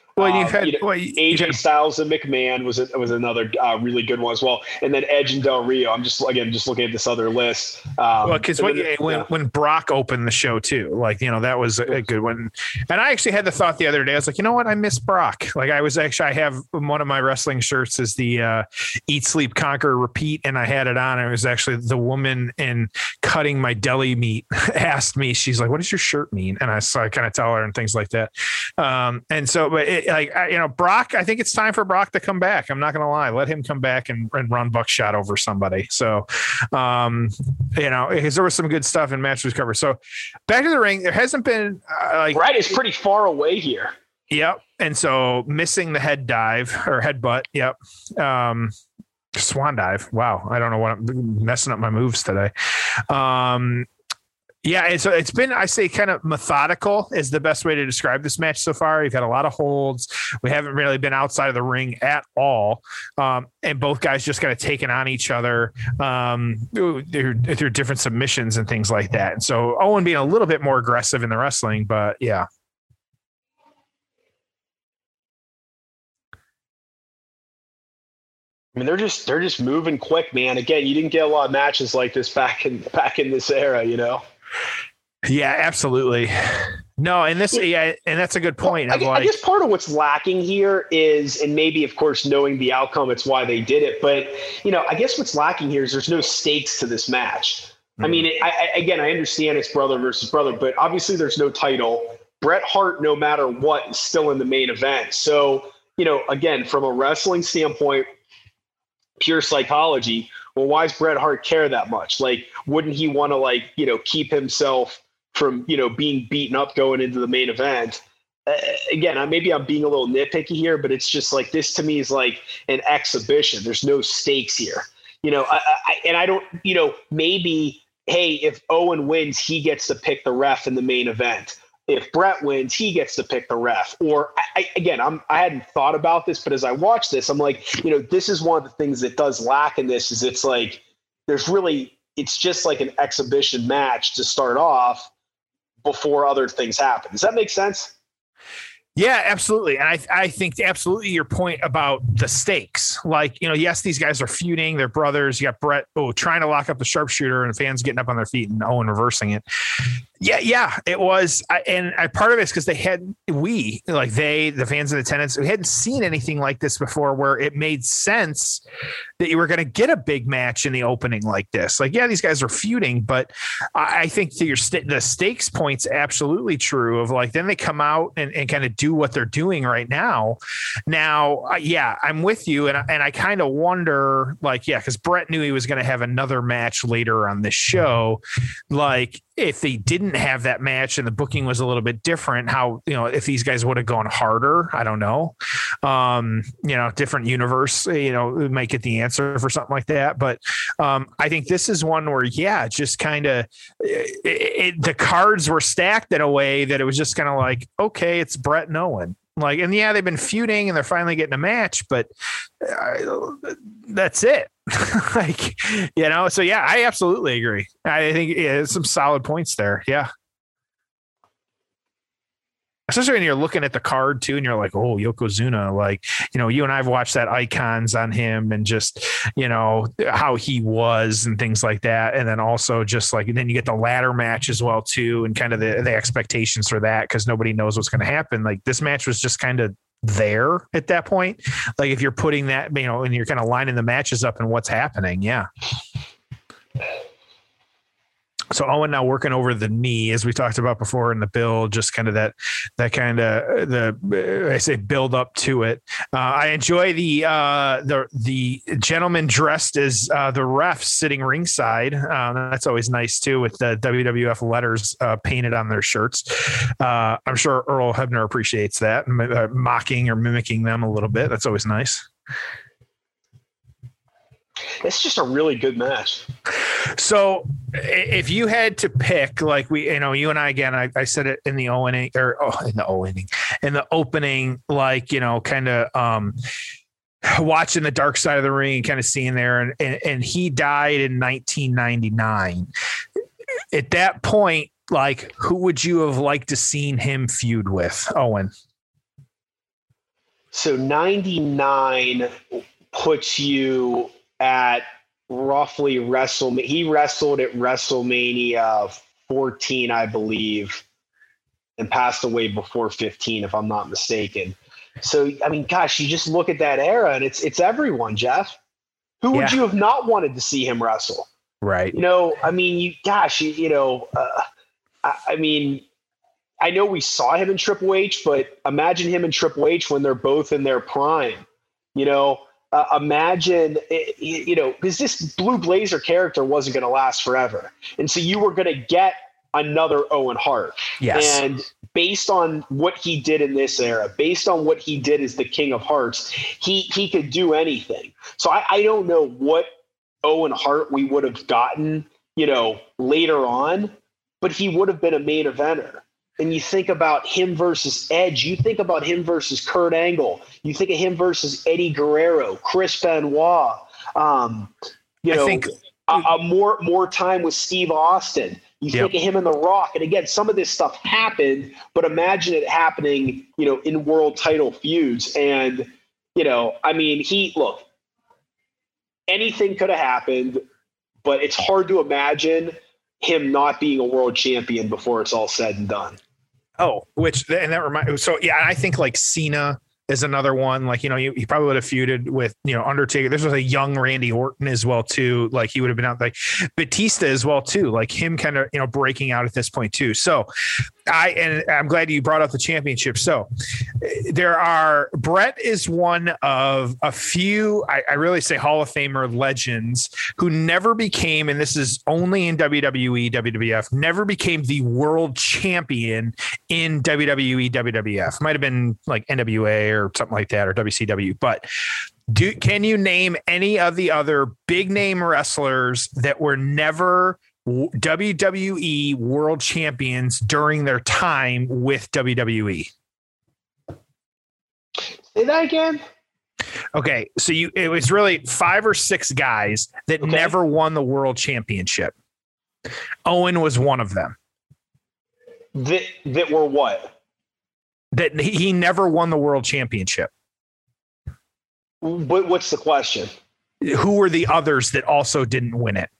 S3: Well, you
S2: Um,
S3: had
S2: you know,
S3: well, you,
S2: A J
S3: you had,
S2: Styles and McMahon was a, was another uh, really good one as well, and then Edge and Del Rio. I'm just again just looking at this other list. Um,
S3: well, because when, when when Brock opened the show too, like you know that was a good one. And I actually had the thought the other day. I was like, you know what, I miss Brock. Like I was actually I have one of my wrestling shirts is the uh, Eat Sleep Conquer Repeat, and I had it on. It was actually the woman in cutting my deli meat asked me. She's like, "What does your shirt mean?" And I so I kind of tell her and things like that. Um, and so, but it, like I, you know, Brock, I think it's time for Brock to come back. I'm not going to lie. Let him come back and, and run buckshot over somebody. So, um, you know, because there was some good stuff in match was covered. So back to the ring. There hasn't been uh, like
S2: Brett is pretty far away here.
S3: Yep. And so missing the head dive or headbutt. Yep. Um, swan dive. Wow. I don't know what I'm messing up my moves today. Um, Yeah, it's it's been, I say, kind of methodical is the best way to describe this match so far. You've had a lot of holds. We haven't really been outside of the ring at all. Um, and both guys just kind of taken on each other um, through, through different submissions and things like that. And so Owen being a little bit more aggressive in the wrestling, but yeah.
S2: I mean, they're just they're just moving quick, man. Again, you didn't get a lot of matches like this back in back in this era, you know.
S3: Yeah, absolutely. No, and this, yeah, and that's a good point.
S2: I,
S3: Of like,
S2: I guess part of what's lacking here is, and maybe, of course, knowing the outcome, it's why they did it. But you know, I guess what's lacking here is there's no stakes to this match. Mm-hmm. I mean, it, I, I, again, I understand it's brother versus brother, but obviously there's no title. Bret Hart, no matter what, is still in the main event. So, you know, again, from a wrestling standpoint, pure psychology. Well, why does Bret Hart care that much? Like, wouldn't he want to, like, you know, keep himself from, you know, being beaten up going into the main event? Uh, again, I, maybe I'm being a little nitpicky here, but it's just like, this to me is like an exhibition. There's no stakes here, you know, I, I, and I don't, you know, maybe, hey, if Owen wins, he gets to pick the ref in the main event. If Bret wins, he gets to pick the ref. Or I, again, I'm, I hadn't thought about this, but as I watch this, I'm like, you know, this is one of the things that does lack in this is it's like, there's really, it's just like an exhibition match to start off before other things happen. Does that make sense?
S3: Yeah, absolutely. And I, I think absolutely your point about the stakes, like, you know, yes, these guys are feuding, they're brothers. You got Bret, oh, trying to lock up the sharpshooter and fans getting up on their feet and Owen reversing it. Yeah, yeah, it was. I, and I, part of it's because they had, we, like they, the fans in attendance, we hadn't seen anything like this before where it made sense that you were going to get a big match in the opening like this. Like, yeah, these guys are feuding, but I, I think to your st- the stakes point's absolutely true of like, then they come out and, and kind of do what they're doing right now. Now, uh, yeah, I'm with you. And, and I kind of wonder, like, yeah, because Bret knew he was going to have another match later on this show. Like, if they didn't have that match and the booking was a little bit different, how, you know, if these guys would have gone harder, I don't know. Um, you know, different universe, you know, might get the answer for something like that. But um, I think this is one where, yeah, just kind of the cards were stacked in a way that it was just kind of like, okay, it's Bret and Owen. Like, and yeah, they've been feuding and they're finally getting a match, but uh, that's it. Like, you know, so yeah, I absolutely agree. I think yeah, some solid points there. Yeah. Especially when you're looking at the card too, and you're like, oh, Yokozuna, like, you know, you and I've watched that icons on him and just, you know, how he was and things like that. And then also just like, and then you get the ladder match as well too. And kind of the, the expectations for that, because nobody knows what's going to happen. Like this match was just kind of there at that point. Like if you're putting that, you know, and you're kind of lining the matches up and what's happening. Yeah. So Owen now working over the knee, as we talked about before in the build, just kind of that, that kind of the, I say build up to it. Uh, I enjoy the, uh, the, the gentleman dressed as uh, the refs sitting ringside. Um, that's always nice too, with the W W F letters uh, painted on their shirts. Uh, I'm sure Earl Hebner appreciates that, uh, mocking or mimicking them a little bit. That's always nice.
S2: It's just a really good match.
S3: So if you had to pick, like we, you know, you and I, again, I, I said it in the O inning or oh, in the O inning, in the opening, like, you know, kind of um, watching the dark side of the ring, kind of seeing there. And, and, and he died in nineteen ninety-nine. At that point, like, who would you have liked to seen him feud with, Owen?
S2: so ninety-nine puts you at roughly WrestleMania. He wrestled at WrestleMania fourteen, I believe, and passed away before fifteen, if I'm not mistaken. So, I mean, gosh, you just look at that era and it's, it's everyone, Jeff. Who would
S3: Yeah.
S2: you have not wanted to see him wrestle?
S3: Right.
S2: You know, I mean, you, gosh, you, you know, uh, I, I mean, I know we saw him in Triple H, but imagine him and Triple H when they're both in their prime. You know, uh, imagine, you know, because this Blue Blazer character wasn't going to last forever. And so you were going to get another Owen Hart.
S3: Yes.
S2: And based on what he did in this era, based on what he did as the King of Hearts, he he could do anything. So I, I don't know what Owen Hart we would have gotten, you know, later on, but he would have been a main eventer. And you think about him versus Edge, you think about him versus Kurt Angle, you think of him versus Eddie Guerrero, Chris Benoit, um, you know,
S3: I think
S2: a, a more more time with Steve Austin. You
S3: Yep.
S2: think of him in The Rock. And again, some of this stuff happened, but imagine it happening, you know, in world title feuds. And, you know, I mean, he, look, anything could have happened, but it's hard to imagine him not being a world champion before it's all said and done.
S3: Oh, which, and that reminds, so yeah, I think like Cena is another one. Like, you know, he, he probably would have feuded with, you know, Undertaker. This was a young Randy Orton as well, too. Like he would have been out, like Batista as well, too. Like him kind of, you know, breaking out at this point, too. So I, and I'm glad you brought up the championship. So there are, Brett is one of a few, I, I really say Hall of Famer legends who never became, and this is only in W W E, W W F, never became the world champion in W W E, W W F. Might have been like N W A or something like that, or W C W. But do can you name any of the other big name wrestlers that were never W W E world champions during their time with W W E?
S2: Say that again.
S3: Okay, so you it was really five or six guys that
S2: Okay.
S3: never won the world championship. Owen was one of them.
S2: That, that were what?
S3: That he never won the world championship.
S2: What, what's the question?
S3: Who were the others that also didn't win it?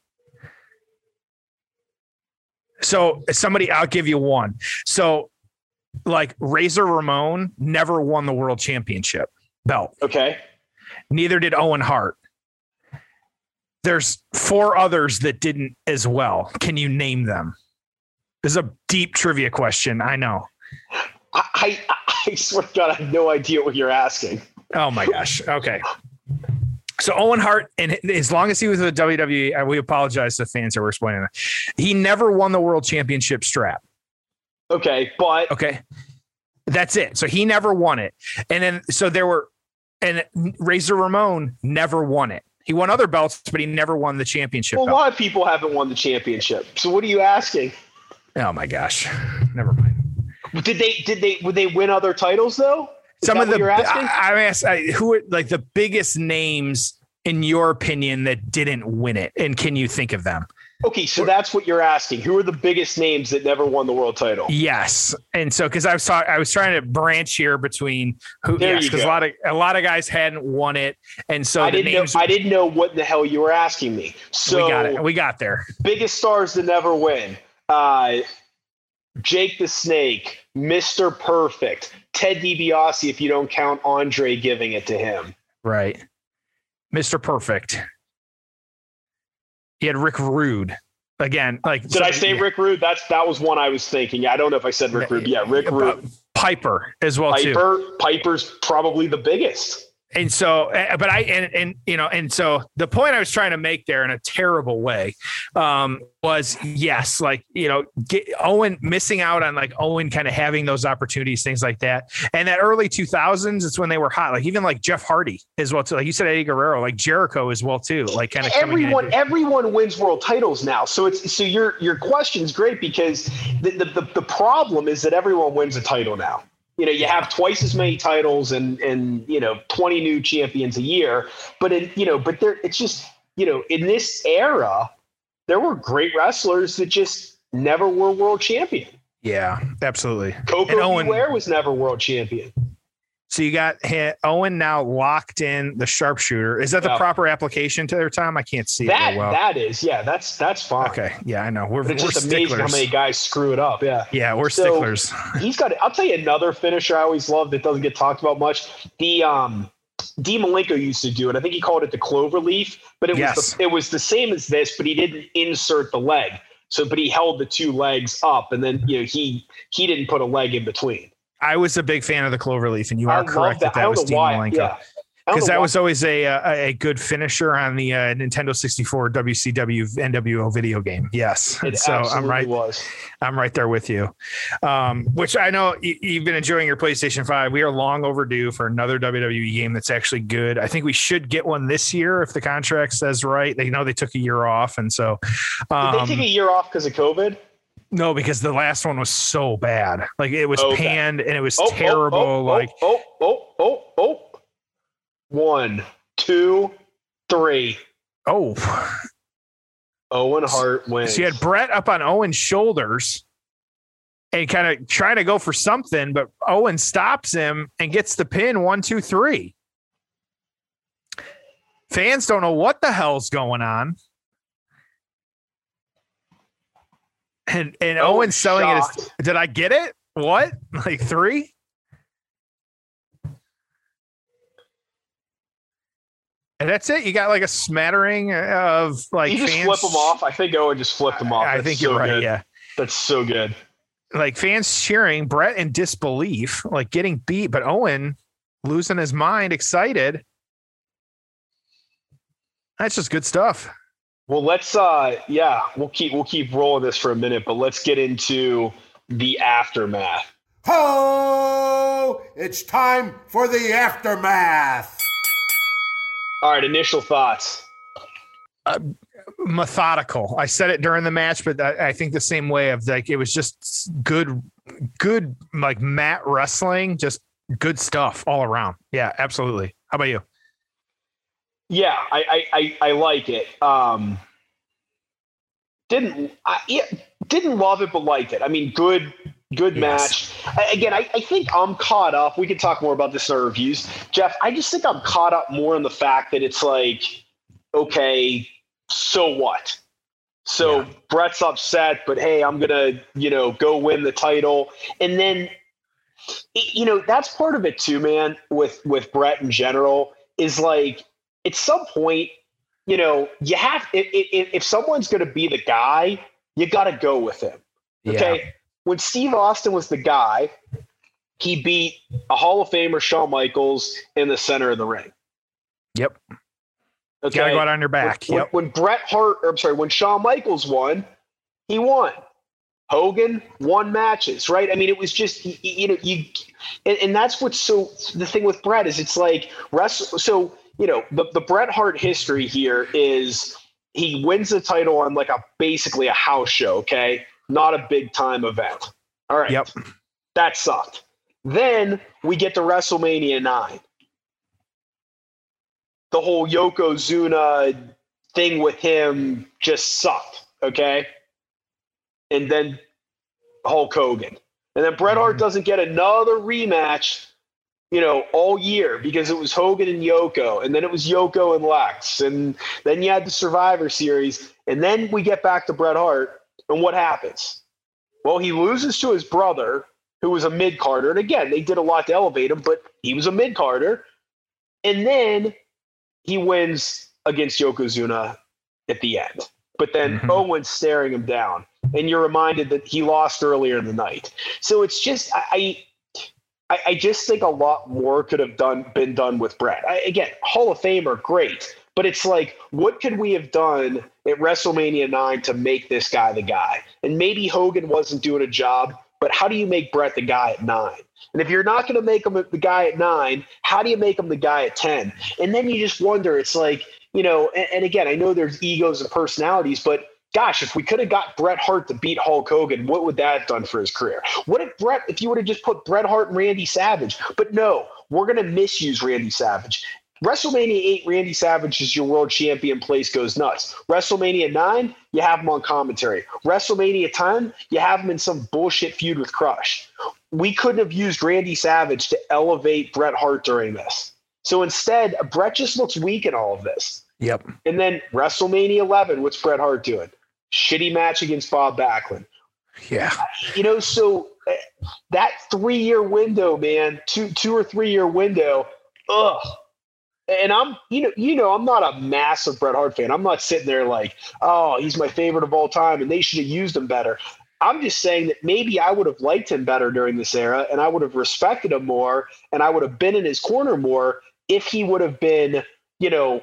S3: So somebody, I'll give you one. So like Razor Ramon never won the world championship belt.
S2: Okay.
S3: Neither did Owen Hart. There's four others that didn't as well. Can you name them? This is a deep trivia question. I know.
S2: I, I, I swear to God, I have no idea what you're asking.
S3: Oh my gosh. Okay. So Owen Hart, and as long as he was with W W E, we apologize to fans that were explaining that. He never won the world championship strap.
S2: Okay. But
S3: Okay. That's it. So he never won it. And then, so there were, and Razor Ramon never won it. He won other belts, but he never won the championship
S2: well, a
S3: belt.
S2: lot of people haven't won the championship. So what are you asking?
S3: Oh my gosh. Never mind.
S2: Did they, did they, would they win other titles though? Is
S3: Some
S2: that
S3: of
S2: what
S3: the,
S2: you're asking?
S3: I, I asked, I, who are like the biggest names in your opinion that didn't win it? And can you think of them?
S2: Okay. So that's what you're asking. Who are the biggest names that never won the world title?
S3: Yes. And so, cause I was talking, I was trying to branch here between who,
S2: There
S3: yes,
S2: you
S3: cause
S2: go.
S3: a lot of, a lot of guys hadn't won it. And so
S2: I
S3: the
S2: didn't
S3: names,
S2: know, I didn't know what the hell you were asking me. So
S3: we got it. We got there.
S2: biggest stars that never win. Uh, Jake the Snake, Mister Perfect, Ted DiBiase, if you don't count Andre giving it to him.
S3: Right. Mister Perfect. He had Rick Rude again. Like,
S2: Did I say Rick Rude? That's that was one I was thinking. I don't know if I said Rick Rude. Yeah, Rick Rude.
S3: Piper as well too.
S2: Piper, Piper's probably the biggest.
S3: And so, uh, but I, and, and, you know, and so the point I was trying to make there in a terrible way um, was yes, like, you know, get Owen missing out on like Owen kind of having those opportunities, things like that. And that early two thousands, it's when they were hot. Like even like Jeff Hardy as well too. Like you said, Eddie Guerrero, like Jericho as well too. Like kind of
S2: everyone, everyone wins world titles now. So it's, so your, your question's great because the, the, the, the problem is that everyone wins a title now. You know, you have twice as many titles and, and, you know, twenty new champions a year, but it, you know, but there, it's just, you know, in this era, there were great wrestlers that just never were world champion.
S3: Yeah, absolutely.
S2: Coco
S3: and Owen,
S2: Beware was never world champion.
S3: So you got hit, Owen now locked in the sharpshooter. Is that the
S2: Yeah.
S3: proper application to their time? I can't see
S2: That
S3: it real well.
S2: that is, yeah, that's that's fine.
S3: Okay, yeah, I know. We're,
S2: But it's
S3: we're
S2: just amazing
S3: sticklers.
S2: how many guys screw it up. Yeah.
S3: Yeah, we're
S2: So,
S3: sticklers.
S2: He's got. I'll tell you another finisher I always love that doesn't get talked about much. The um, D. Malenko used to do it. I think he called it the clover leaf, but it
S3: Yes.
S2: was the, it was the same as this, but he didn't insert the leg. So, but he held the two legs up, and then you know he he didn't put a leg in between.
S3: I was a big fan of the cloverleaf, and you
S2: I
S3: are
S2: love
S3: correct that
S2: I
S3: that
S2: don't
S3: was
S2: know
S3: Dean
S2: why.
S3: Malenko.
S2: Yeah. I don't
S3: Because
S2: know
S3: that
S2: why-
S3: was always a, a a good finisher on the uh, Nintendo sixty-four W C W N W O video game. Yes,
S2: It
S3: so I'm
S2: absolutely
S3: right.
S2: was.
S3: I'm right there with you. Um, which I know you, you've been enjoying your PlayStation five. We are long overdue for another W W E game that's actually good. I think we should get one this year if the contract says right. They know they took a year off, and so um,
S2: Did they take a year off because of COVID?
S3: no, because the last one was so bad. Like it was
S2: Okay.
S3: panned and it was
S2: Oh, oh,
S3: terrible.
S2: oh,
S3: like
S2: oh, oh, oh, oh. One, two, three.
S3: oh.
S2: Owen Hart wins.
S3: So you had Brett up on Owen's shoulders and kind of trying to go for something, but Owen stops him and gets the pin one, two, three. Fans don't know what the hell's going on. And and
S2: Owen's
S3: Owen's selling it as,
S2: shocked.
S3: did I get it? What? Like three? And that's it. You got like a smattering of like
S2: You just
S3: fans.
S2: flip them off. I think Owen just flipped them off.
S3: I
S2: That's
S3: think
S2: so
S3: you're right.
S2: good.
S3: Yeah.
S2: That's so good.
S3: Like fans cheering, Brett in disbelief, like getting beat, but Owen losing his mind, excited. That's just good stuff.
S2: Well, let's uh yeah, we'll keep we'll keep rolling this for a minute, but let's get into the aftermath.
S4: Ho! It's time for the aftermath.
S2: All right, initial thoughts.
S3: Methodical. I said it during the match, but I, I think the same way of like it was just good, good like mat wrestling, just good stuff all around. Yeah, absolutely. How about you?
S2: Yeah, I I I, I like it. Um didn't I yeah, didn't love it, but liked it. I mean, good good
S3: Yes.
S2: match. I, again, I, I think I'm caught up. We can talk more about this in our reviews. Jeff, I just think I'm caught up more in the fact that it's like, okay, so what? So
S3: Yeah.
S2: Brett's upset, but hey, I'm gonna, you know, go win the title. And then you know, that's part of it too, man, with with Brett in general, is like at some point, you know, you have if, if, if someone's going to be the guy, you got to go with him. Okay.
S3: Yeah.
S2: When Steve Austin was the guy, he beat a Hall of Famer, Shawn Michaels, in the center of the ring.
S3: Yep.
S2: Okay.
S3: Gotta go out on your back.
S2: When,
S3: Yep.
S2: when Bret Hart, or I'm sorry, when Shawn Michaels won, he won. Hogan won matches, right? I mean, it was just, you, you know, you, and, and that's what's so, the thing with Bret is it's like, wrestle, so, you know, the, the Bret Hart history here is he wins the title on like a, basically a house show, okay? Not a big time event. All right.
S3: Yep.
S2: That sucked. Then we get to WrestleMania nine. The whole Yokozuna thing with him just sucked, okay? And then Hulk Hogan. And then Bret Hart doesn't get another rematch, you know, all year because it was Hogan and Yoko. And then it was Yoko and Lex. And then you had the Survivor Series. And then we get back to Bret Hart. And what happens? Well, he loses to his brother, who was a mid-carder. And again, they did a lot to elevate him, but he was a mid-carder. And then he wins against Yokozuna at the end. But then
S3: Mhm.
S2: Owen's staring him down. And you're reminded that he lost earlier in the night. So it's just, I I, I just think a lot more could have done been done with Bret. I, again, Hall of Famer, great. But it's like, what could we have done at WrestleMania nine to make this guy the guy? And maybe Hogan wasn't doing a job, but how do you make Bret the guy at nine? And if you're not going to make him the guy at nine, how do you make him the guy at ten? And then you just wonder, it's like, you know, and, and again, I know there's egos and personalities, but gosh, if we could have got Bret Hart to beat Hulk Hogan, what would that have done for his career? What if Bret, if you would have just put Bret Hart and Randy Savage? But no, we're going to misuse Randy Savage. WrestleMania eight, Randy Savage is your world champion. Place goes nuts. WrestleMania nine, you have him on commentary. WrestleMania ten, you have him in some bullshit feud with Crush. we couldn't have used Randy Savage to elevate Bret Hart during this. So instead, Bret just looks weak in all of this.
S3: Yep.
S2: And then WrestleMania eleven, what's Bret Hart doing? Shitty match against Bob Backlund.
S3: Yeah.
S2: You know, so uh, that three-year window, man, two two or three-year window, ugh. And I'm, you know, you know, I'm not a massive Bret Hart fan. I'm not sitting there like, oh, he's my favorite of all time, and they should have used him better. I'm just saying that maybe I would have liked him better during this era, and I would have respected him more, and I would have been in his corner more if he would have been, you know,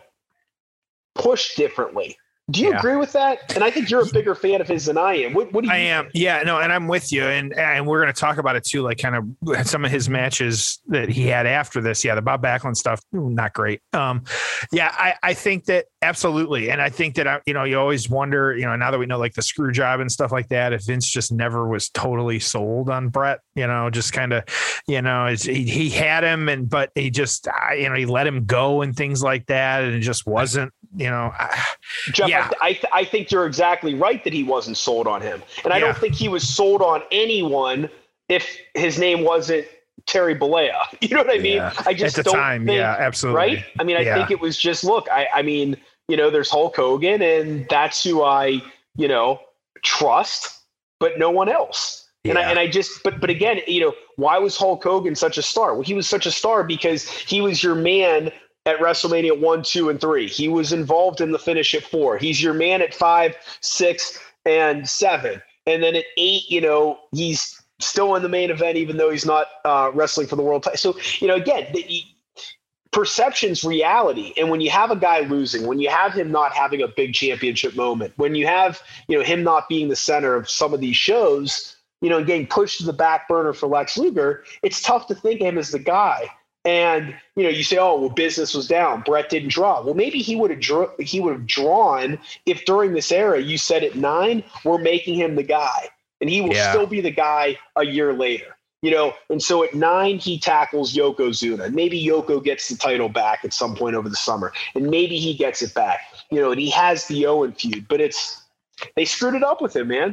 S2: pushed differently. Do you
S3: yeah.
S2: agree with that? And I think you're a bigger fan of his than I am. What, what do you
S3: I am.
S2: think?
S3: Yeah, no, and I'm with you. And and we're going to talk about it too, like kind of some of his matches that he had after this. Yeah, the Bob Backlund stuff, not great. Um, yeah, I, I think that absolutely. And I think that, I, you know, you always wonder, you know, now that we know like the screw job and stuff like that, if Vince just never was totally sold on Bret, you know, just kind of, you know, it's, he, he had him and, but he just, I, you know, he let him go and things like that. And it just wasn't, you know, I,
S2: Jeff,
S3: yeah.
S2: I, th- I think you're exactly right that he wasn't sold on him. And I
S3: Yeah.
S2: don't think he was sold on anyone if his name wasn't Terry Bollea. You know what I mean?
S3: Yeah.
S2: I just
S3: At the
S2: don't
S3: time,
S2: think,
S3: yeah, absolutely.
S2: right? I mean, I
S3: Yeah.
S2: think it was just, look, I, I mean, you know, there's Hulk Hogan and that's who I, you know, trust, but no one else. And I,
S3: Yeah.
S2: and I just, but, but again, you know, why was Hulk Hogan such a star? Well, he was such a star because he was your man at WrestleMania one, two, and three. He was involved in the finish at four. He's your man at five, six, and seven. And then at eight, you know, he's still in the main event, even though he's not uh, wrestling for the world title. So, you know, again, the, perception's reality. And when you have a guy losing, when you have him not having a big championship moment, when you have, you know, him not being the center of some of these shows, you know, getting pushed to the back burner for Lex Luger, it's tough to think of him as the guy. And, you know, you say, oh, well, business was down. Bret didn't draw. Well, maybe he would have drew, he would have drawn if during this era you said at nine, we're making him the guy. And he will
S3: Yeah.
S2: still be the guy a year later. You know, and so at nine, he tackles Yokozuna. Maybe Yoko gets the title back at some point over the summer. And maybe he gets it back. You know, and he has the Owen feud. But it's they screwed it up with him, man.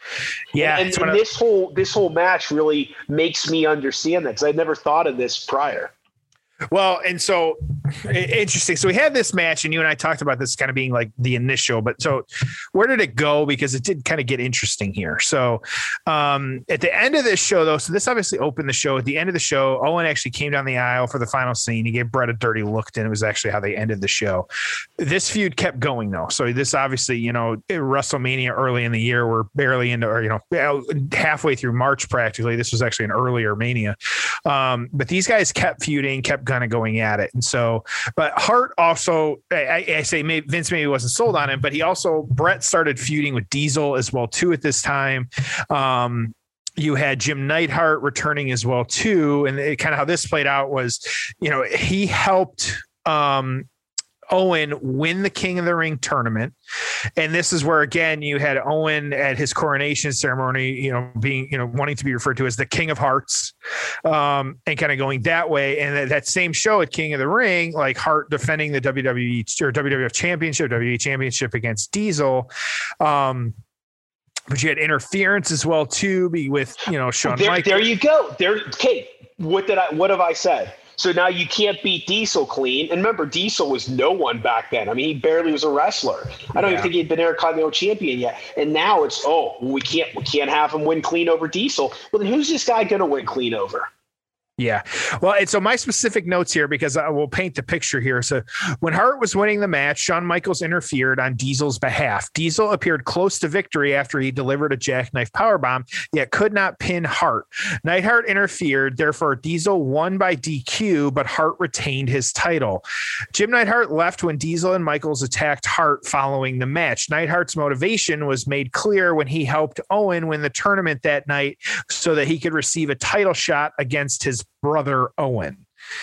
S3: Yeah.
S2: And, and, and this whole this whole match really makes me understand that because I'd never thought of this prior.
S3: Well, and so interesting. So we had this match, and you and I talked about this kind of being like the initial. But so, where did it go? Because it did kind of get interesting here. So, um, at the end of this show, though, so this obviously opened the show. At the end of the show, Owen actually came down the aisle for the final scene. He gave Bret a dirty look, and it was actually how they ended the show. This feud kept going, though. So this obviously, you know, WrestleMania early in the year, we're barely into, or you know, halfway through March practically. This was actually an earlier Mania, um, but these guys kept feuding, kept kind of going at it. And so, but Hart also, I, I say maybe Vince maybe wasn't sold on him, but he also, Bret started feuding with Diesel as well too at this time. Um, you had Jim Neidhart returning as well too. And it, kind of how this played out was, you know, he helped um, Owen win the King of the Ring tournament. And this is where, again, you had Owen at his coronation ceremony, you know, being, you know, wanting to be referred to as the King of Hearts, um, and kind of going that way. And that, that same show at King of the Ring, like Hart defending the W W E or W W F championship, W W E championship against Diesel. Um, but you had interference as well too, be with, you know, Shawn
S2: There,
S3: Michaels.
S2: there you go. There, okay. What did I? What have I said? So now you can't beat Diesel clean. And remember, Diesel was no one back then. I mean, he barely was a wrestler. I don't
S3: Yeah.
S2: even think he'd been Intercontinental Champion yet. And now it's, oh, we can't we can't have him win clean over Diesel. Well, then who's this guy going to win clean over?
S3: Yeah. Well, and so my specific notes here, because I will paint the picture here. So when Hart was winning the match, Shawn Michaels interfered on Diesel's behalf. Diesel appeared close to victory after he delivered a jackknife powerbomb, yet could not pin Hart. Neidhart interfered. Therefore, Diesel won by D Q, but Hart retained his title. Jim Neidhart left when Diesel and Michaels attacked Hart following the match. Neidhart's motivation was made clear when he helped Owen win the tournament that night so that he could receive a title shot against his brother Owen.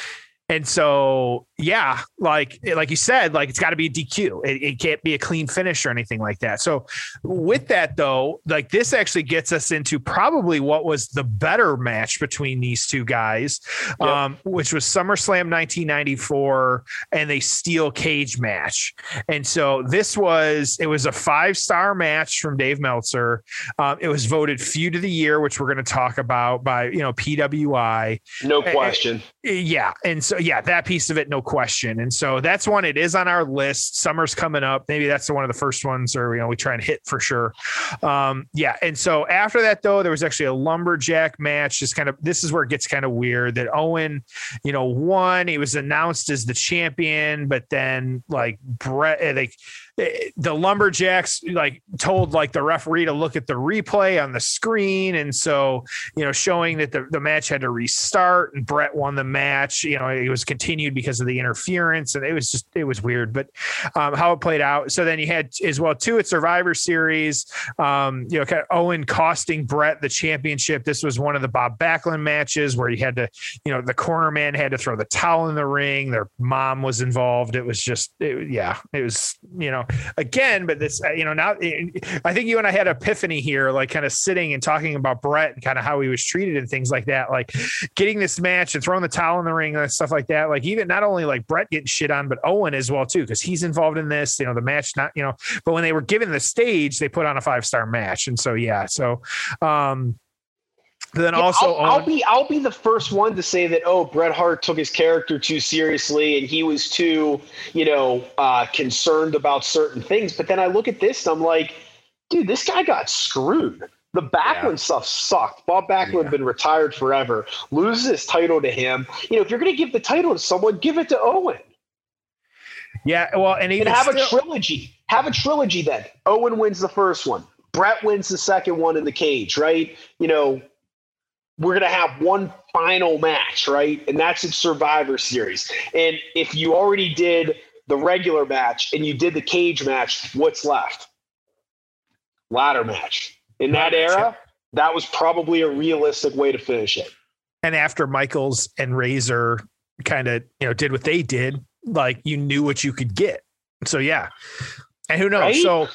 S3: And so, yeah, like like you said, like it's got to be a D Q. It, it can't be a clean finish or anything like that. So with that, though, like this actually gets us into probably what was the better match between these two guys, yep. um, which was SummerSlam nineteen ninety-four and a steel cage match. And so this was it was a five star match from Dave Meltzer. Um, it was voted Feud of the Year, which we're going to talk about by you know P W I.
S2: No question.
S3: And, yeah, and so. Yeah, that piece of it, no question. And so that's one. It is on our list. Summer's coming up. Maybe that's one of the first ones, or you know, we try and hit for sure. Um, yeah. And so after that, though, there was actually a lumberjack match. Just kind of this is where it gets kind of weird. That Owen, you know, won. He was announced as the champion, but then like Brett, like. The lumberjacks like told like the referee to look at the replay on the screen. And so, you know, showing that the, the match had to restart and Brett won the match, you know, it was continued because of the interference and it was just, it was weird, but um, how it played out. So then you had as well too at Survivor Series, um, you know, kind of Owen costing Brett the championship. This was one of the Bob Backlund matches where he had to, you know, the corner man had to throw the towel in the ring. Their mom was involved. It was just, it, yeah, it was, you know, again, but this, you know, now I think you and I had an epiphany here, like kind of sitting and talking about Brett and kind of how he was treated and things like that, like getting this match and throwing the towel in the ring and stuff like that. Like even not only like Brett getting shit on, but Owen as well too, because he's involved in this, you know, the match, not, you know, but when they were given the stage, they put on a five-star match. And so, yeah. So, um, then yeah, also,
S2: I'll, I'll be I'll be the first one to say that oh, Bret Hart took his character too seriously and he was too you know uh, concerned about certain things. But then I look at this and I'm like, dude, this guy got screwed. The Backlund yeah. stuff sucked. Bob Backlund yeah. had been retired forever. Loses his title to him. You know, if you're going to give the title to someone, give it to Owen.
S3: Yeah, well, and even
S2: and have
S3: still-
S2: a trilogy. Have a trilogy then. Owen wins the first one. Bret wins the second one in the cage, right? You know. We're going to have one final match, right? And that's in Survivor Series. And if you already did the regular match and you did the cage match, what's left? Ladder match. In that era, that was probably a realistic way to finish it.
S3: And after Michaels and Razor kind of, you know, did what they did, like you knew what you could get. So, yeah. And who knows? Right? So,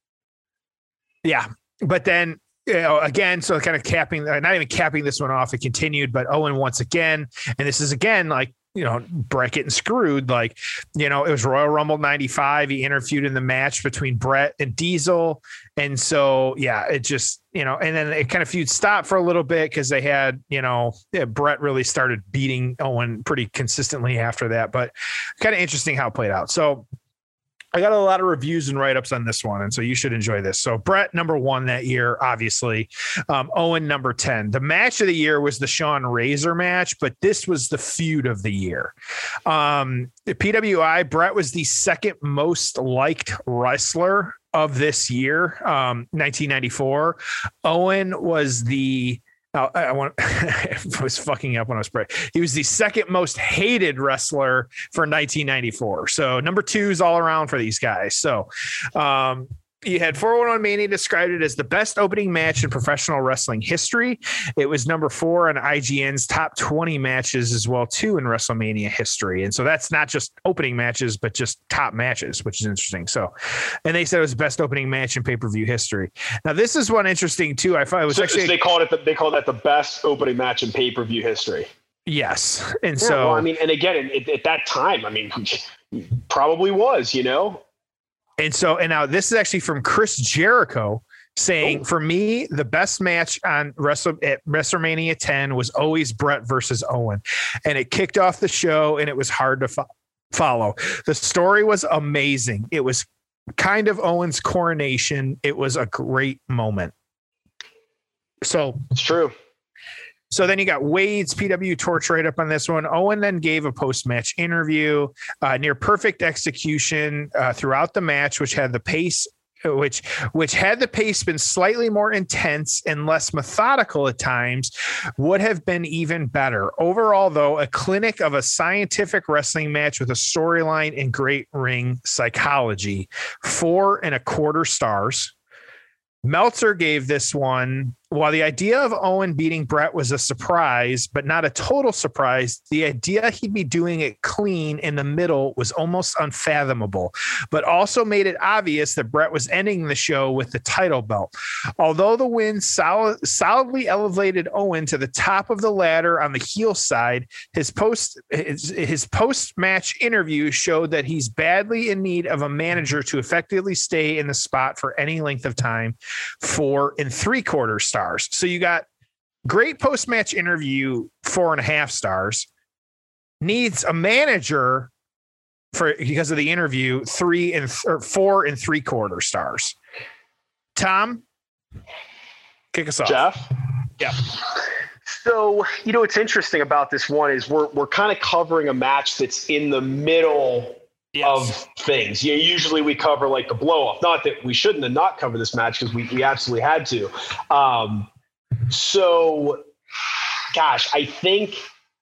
S3: yeah. But then, you know, again, so kind of capping, not even capping this one off, it continued, but Owen once again, and this is again, like, you know, Brett getting screwed. Like, you know, it was Royal Rumble ninety-five. He interviewed in the match between Brett and Diesel. And so, yeah, it just, you know, and then it kind of feud stopped for a little bit because they had, you know, yeah, Brett really started beating Owen pretty consistently after that, but kind of interesting how it played out. So, I got a lot of reviews and write-ups on this one, and so you should enjoy this. So Brett, number one that year, obviously. Um, Owen, number ten. The match of the year was the Shawn Razor match, but this was the feud of the year. Um, the P W I, Brett was the second most liked wrestler of this year, um, nineteen ninety-four. Owen was the... Oh, I want I was fucking up when I was praying. He was the second most hated wrestler for nineteen ninety-four. So number two is all around for these guys. So um, you had four one one Mania described it as the best opening match in professional wrestling history. It was number four on I G N's top twenty matches as well, too, in WrestleMania history. And so that's not just opening matches, but just top matches, which is interesting. So, and they said it was the best opening match in pay-per-view history. Now, this is one interesting, too. I thought it was
S2: so,
S3: actually...
S2: So they called it the, they called that the best opening match in pay-per-view history.
S3: Yes. And
S2: yeah,
S3: so...
S2: Well, I mean, and again, at, at that time, I mean, probably was, you know?
S3: And so, and now this is actually from Chris Jericho saying, oh. for me, the best match on Wrestle at WrestleMania ten was always Brett versus Owen. And it kicked off the show and it was hard to fo- follow. The story was amazing. It was kind of Owen's coronation. It was a great moment. So
S2: it's true.
S3: So then you got Wade's P W torch right up on this one. Owen then gave a post-match interview, uh, near perfect execution uh, throughout the match, which had the pace, which which had the pace been slightly more intense and less methodical at times, would have been even better. Overall, though, a clinic of a scientific wrestling match with a storyline and great ring psychology. Four and a quarter stars. Meltzer gave this one while the idea of Owen beating Brett was a surprise, but not a total surprise, the idea he'd be doing it clean in the middle was almost unfathomable, but also made it obvious that Brett was ending the show with the title belt. Although the win solid, solidly elevated Owen to the top of the ladder on the heel side, his post his, his post-match interview showed that he's badly in need of a manager to effectively stay in the spot for any length of time, four and three quarter stars. So you got great post-match interview, four and a half stars, needs a manager for because of the interview, three and th- or four and three quarter stars. Tom, kick us off.
S2: Jeff?
S3: Yeah.
S2: So, you know, what's interesting about this one is we're we're kind of covering a match that's in the middle yes. of things. You know, usually we cover like the blow off. Not that we shouldn't have not covered this match because we, we absolutely had to. Um, so, gosh, I think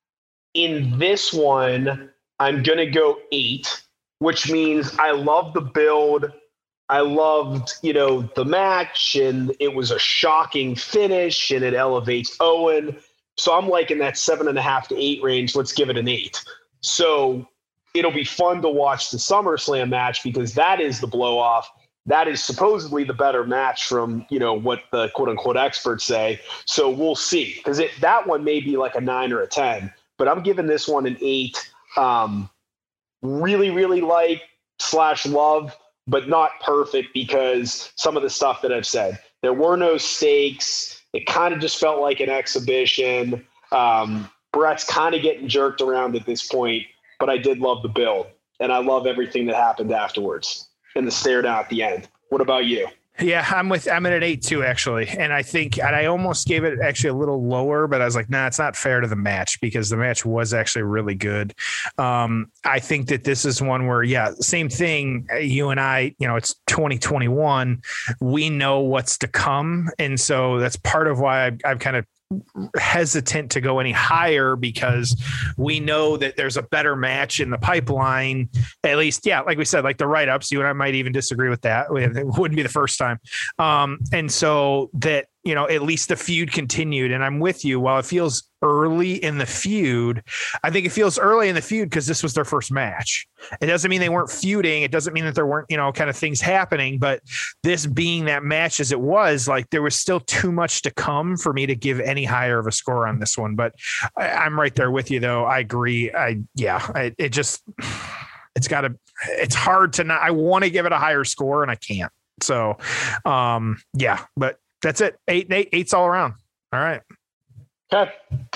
S2: in this one, I'm going to go eight, which means I love the build. I loved, you know, the match, and it was a shocking finish, and it elevates Owen. So I'm like in that seven and a half to eight range. Let's give it an eight. So it'll be fun to watch the SummerSlam match because that is the blow off. That is supposedly the better match from, you know, what the quote unquote experts say. So we'll see, because it that one may be like a nine or a ten, but I'm giving this one an eight. Um, really, really like slash love, but not perfect because some of the stuff that I've said. There were no stakes. It kind of just felt like an exhibition. Um, Brett's kind of getting jerked around at this point, but I did love the build, and I love everything that happened afterwards and the stare down at the end. What about you?
S3: Yeah, I'm with I'm at an eight too, actually. And I think and I almost gave it actually a little lower, but I was like, nah, it's not fair to the match because the match was actually really good. Um, I think that this is one where, yeah, same thing. You and I, you know, it's twenty twenty-one. We know what's to come. And so that's part of why I've, I've kind of hesitant to go any higher because we know that there's a better match in the pipeline. At least, yeah, like we said, like the write-ups, you and I might even disagree with that. It wouldn't be the first time. Um, and so that, you know, at least the feud continued. And I'm with you. While it feels early in the feud, I think it feels early in the feud because this was their first match. It doesn't mean they weren't feuding. It doesn't mean that there weren't, you know, kind of things happening, but this being that match as it was, like there was still too much to come for me to give any higher of a score on this one. But I, I'm right there with you though. I agree. I, yeah, I, it just, it's gotta, it's hard to not, I want to give it a higher score and I can't. So um, yeah, but that's it. Eight, eight, eight's all around. All right.
S2: Okay.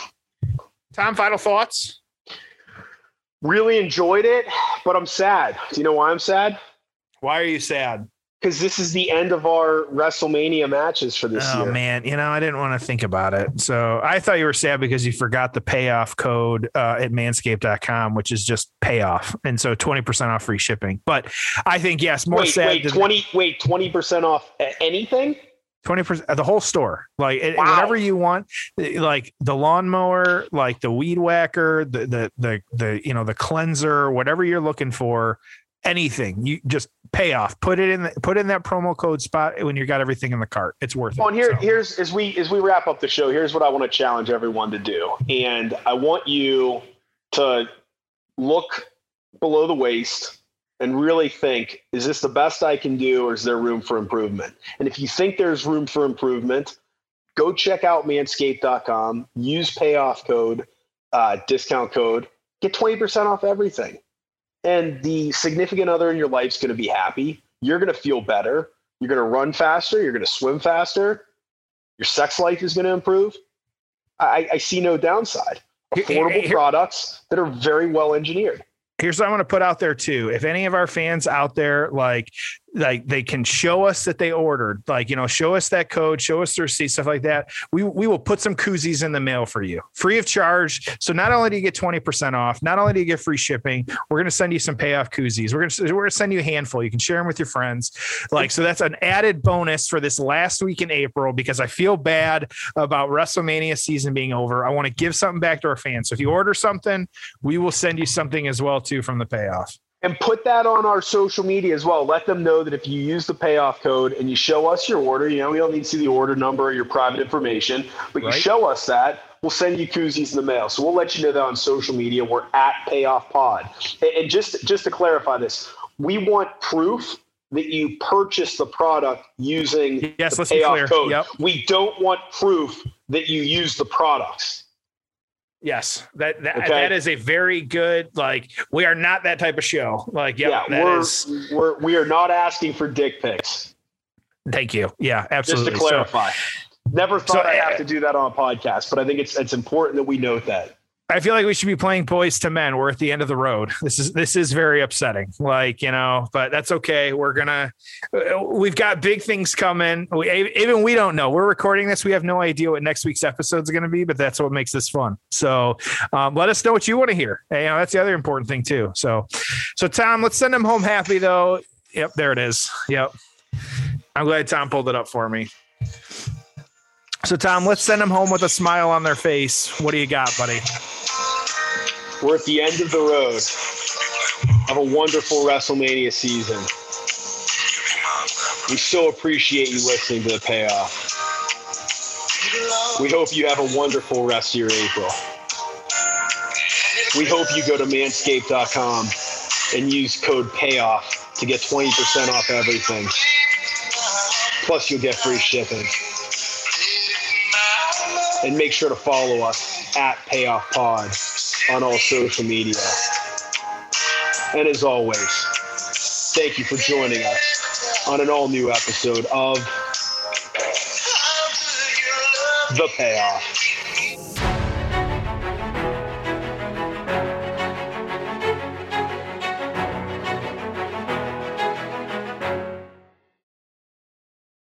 S3: Tom, final thoughts?
S2: Really enjoyed it, but I'm sad. Do you know why I'm sad?
S3: Why are you sad?
S2: Because this is the end of our WrestleMania matches for this
S3: oh,
S2: year. Oh,
S3: man. You know, I didn't want to think about it. So I thought you were sad because you forgot the payoff code uh, at manscaped dot com, which is just payoff. And so twenty percent off free shipping. But I think, yes, more
S2: wait,
S3: sad.
S2: Wait, twenty, wait, twenty percent off anything?
S3: twenty percent the whole store, like it,
S2: wow.
S3: whatever you want, like the lawnmower, like the weed whacker, the, the, the, the, you know, the cleanser, whatever you're looking for, anything, you just pay off, put it in, the, put in that promo code spot when you got everything in the cart. It's worth
S2: well,
S3: it.
S2: And here,
S3: so.
S2: here's, as we, as we wrap up the show, here's what I want to challenge everyone to do. And I want you to look below the waist and really think, is this the best I can do, or is there room for improvement? And if you think there's room for improvement, go check out manscaped dot com, use payoff code, uh, discount code, get twenty percent off everything. And the significant other in your life is going to be happy. You're going to feel better. You're going to run faster. You're going to swim faster. Your sex life is going to improve. I, I see no downside. Affordable here, here, products that are very well engineered.
S3: Here's what I want to put out there too. If any of our fans out there, like, like they can show us that they ordered, like, you know, show us that code, show us their receipt, stuff like that. We, we will put some koozies in the mail for you free of charge. So not only do you get twenty percent off, not only do you get free shipping, we're going to send you some payoff koozies. We're going to, we're going to send you a handful. You can share them with your friends. Like, so that's an added bonus for this last week in April, because I feel bad about WrestleMania season being over. I want to give something back to our fans. So if you order something, we will send you something as well too from the payoff.
S2: And put that on our social media as well. Let them know that if you use the payoff code and you show us your order, you know, we don't need to see the order number or your private information, but right. you show us that, we'll send you koozies in the mail. So we'll let you know that on social media. We're at Payoff Pod. And just, just to clarify this, we want proof that you purchased the product using
S3: yes,
S2: the
S3: let's
S2: payoff
S3: be clear.
S2: code.
S3: Yep.
S2: We don't want proof that you use the products.
S3: Yes, that that,
S2: okay.
S3: that is a very good, like, we are not that type of show. Like, yep,
S2: yeah,
S3: that
S2: we're,
S3: is,
S2: we're, we are not asking for dick pics.
S3: Thank you. Yeah, absolutely.
S2: Just to clarify. So, Never thought
S3: so,
S2: I'd have
S3: uh,
S2: to do that on a podcast, but I think it's it's important that we note that.
S3: I feel like we should be playing Boys to Men. We're at the end of the road. This is this is very upsetting. Like, you know, but that's okay. We're gonna we've got big things coming. We, even we don't know. We're recording this. We have no idea what next week's episode is going to be, but that's what makes this fun. So um, let us know what you want to hear. And, you know, that's the other important thing too. So, so Tom, let's send him home happy though. Yep, there it is. Yep. I'm glad Tom pulled it up for me. So, Tom, let's send them home with a smile on their face. What do you got, buddy?
S2: We're at the end of the road of a wonderful WrestleMania season. We so appreciate you listening to The Payoff. We hope you have a wonderful rest of your April. We hope you go to manscaped dot com and use code PAYOFF to get twenty percent off everything. Plus, you'll get free shipping. And make sure to follow us at Payoff Pod on all social media. And as always, thank you for joining us on an all-new episode of The Payoff.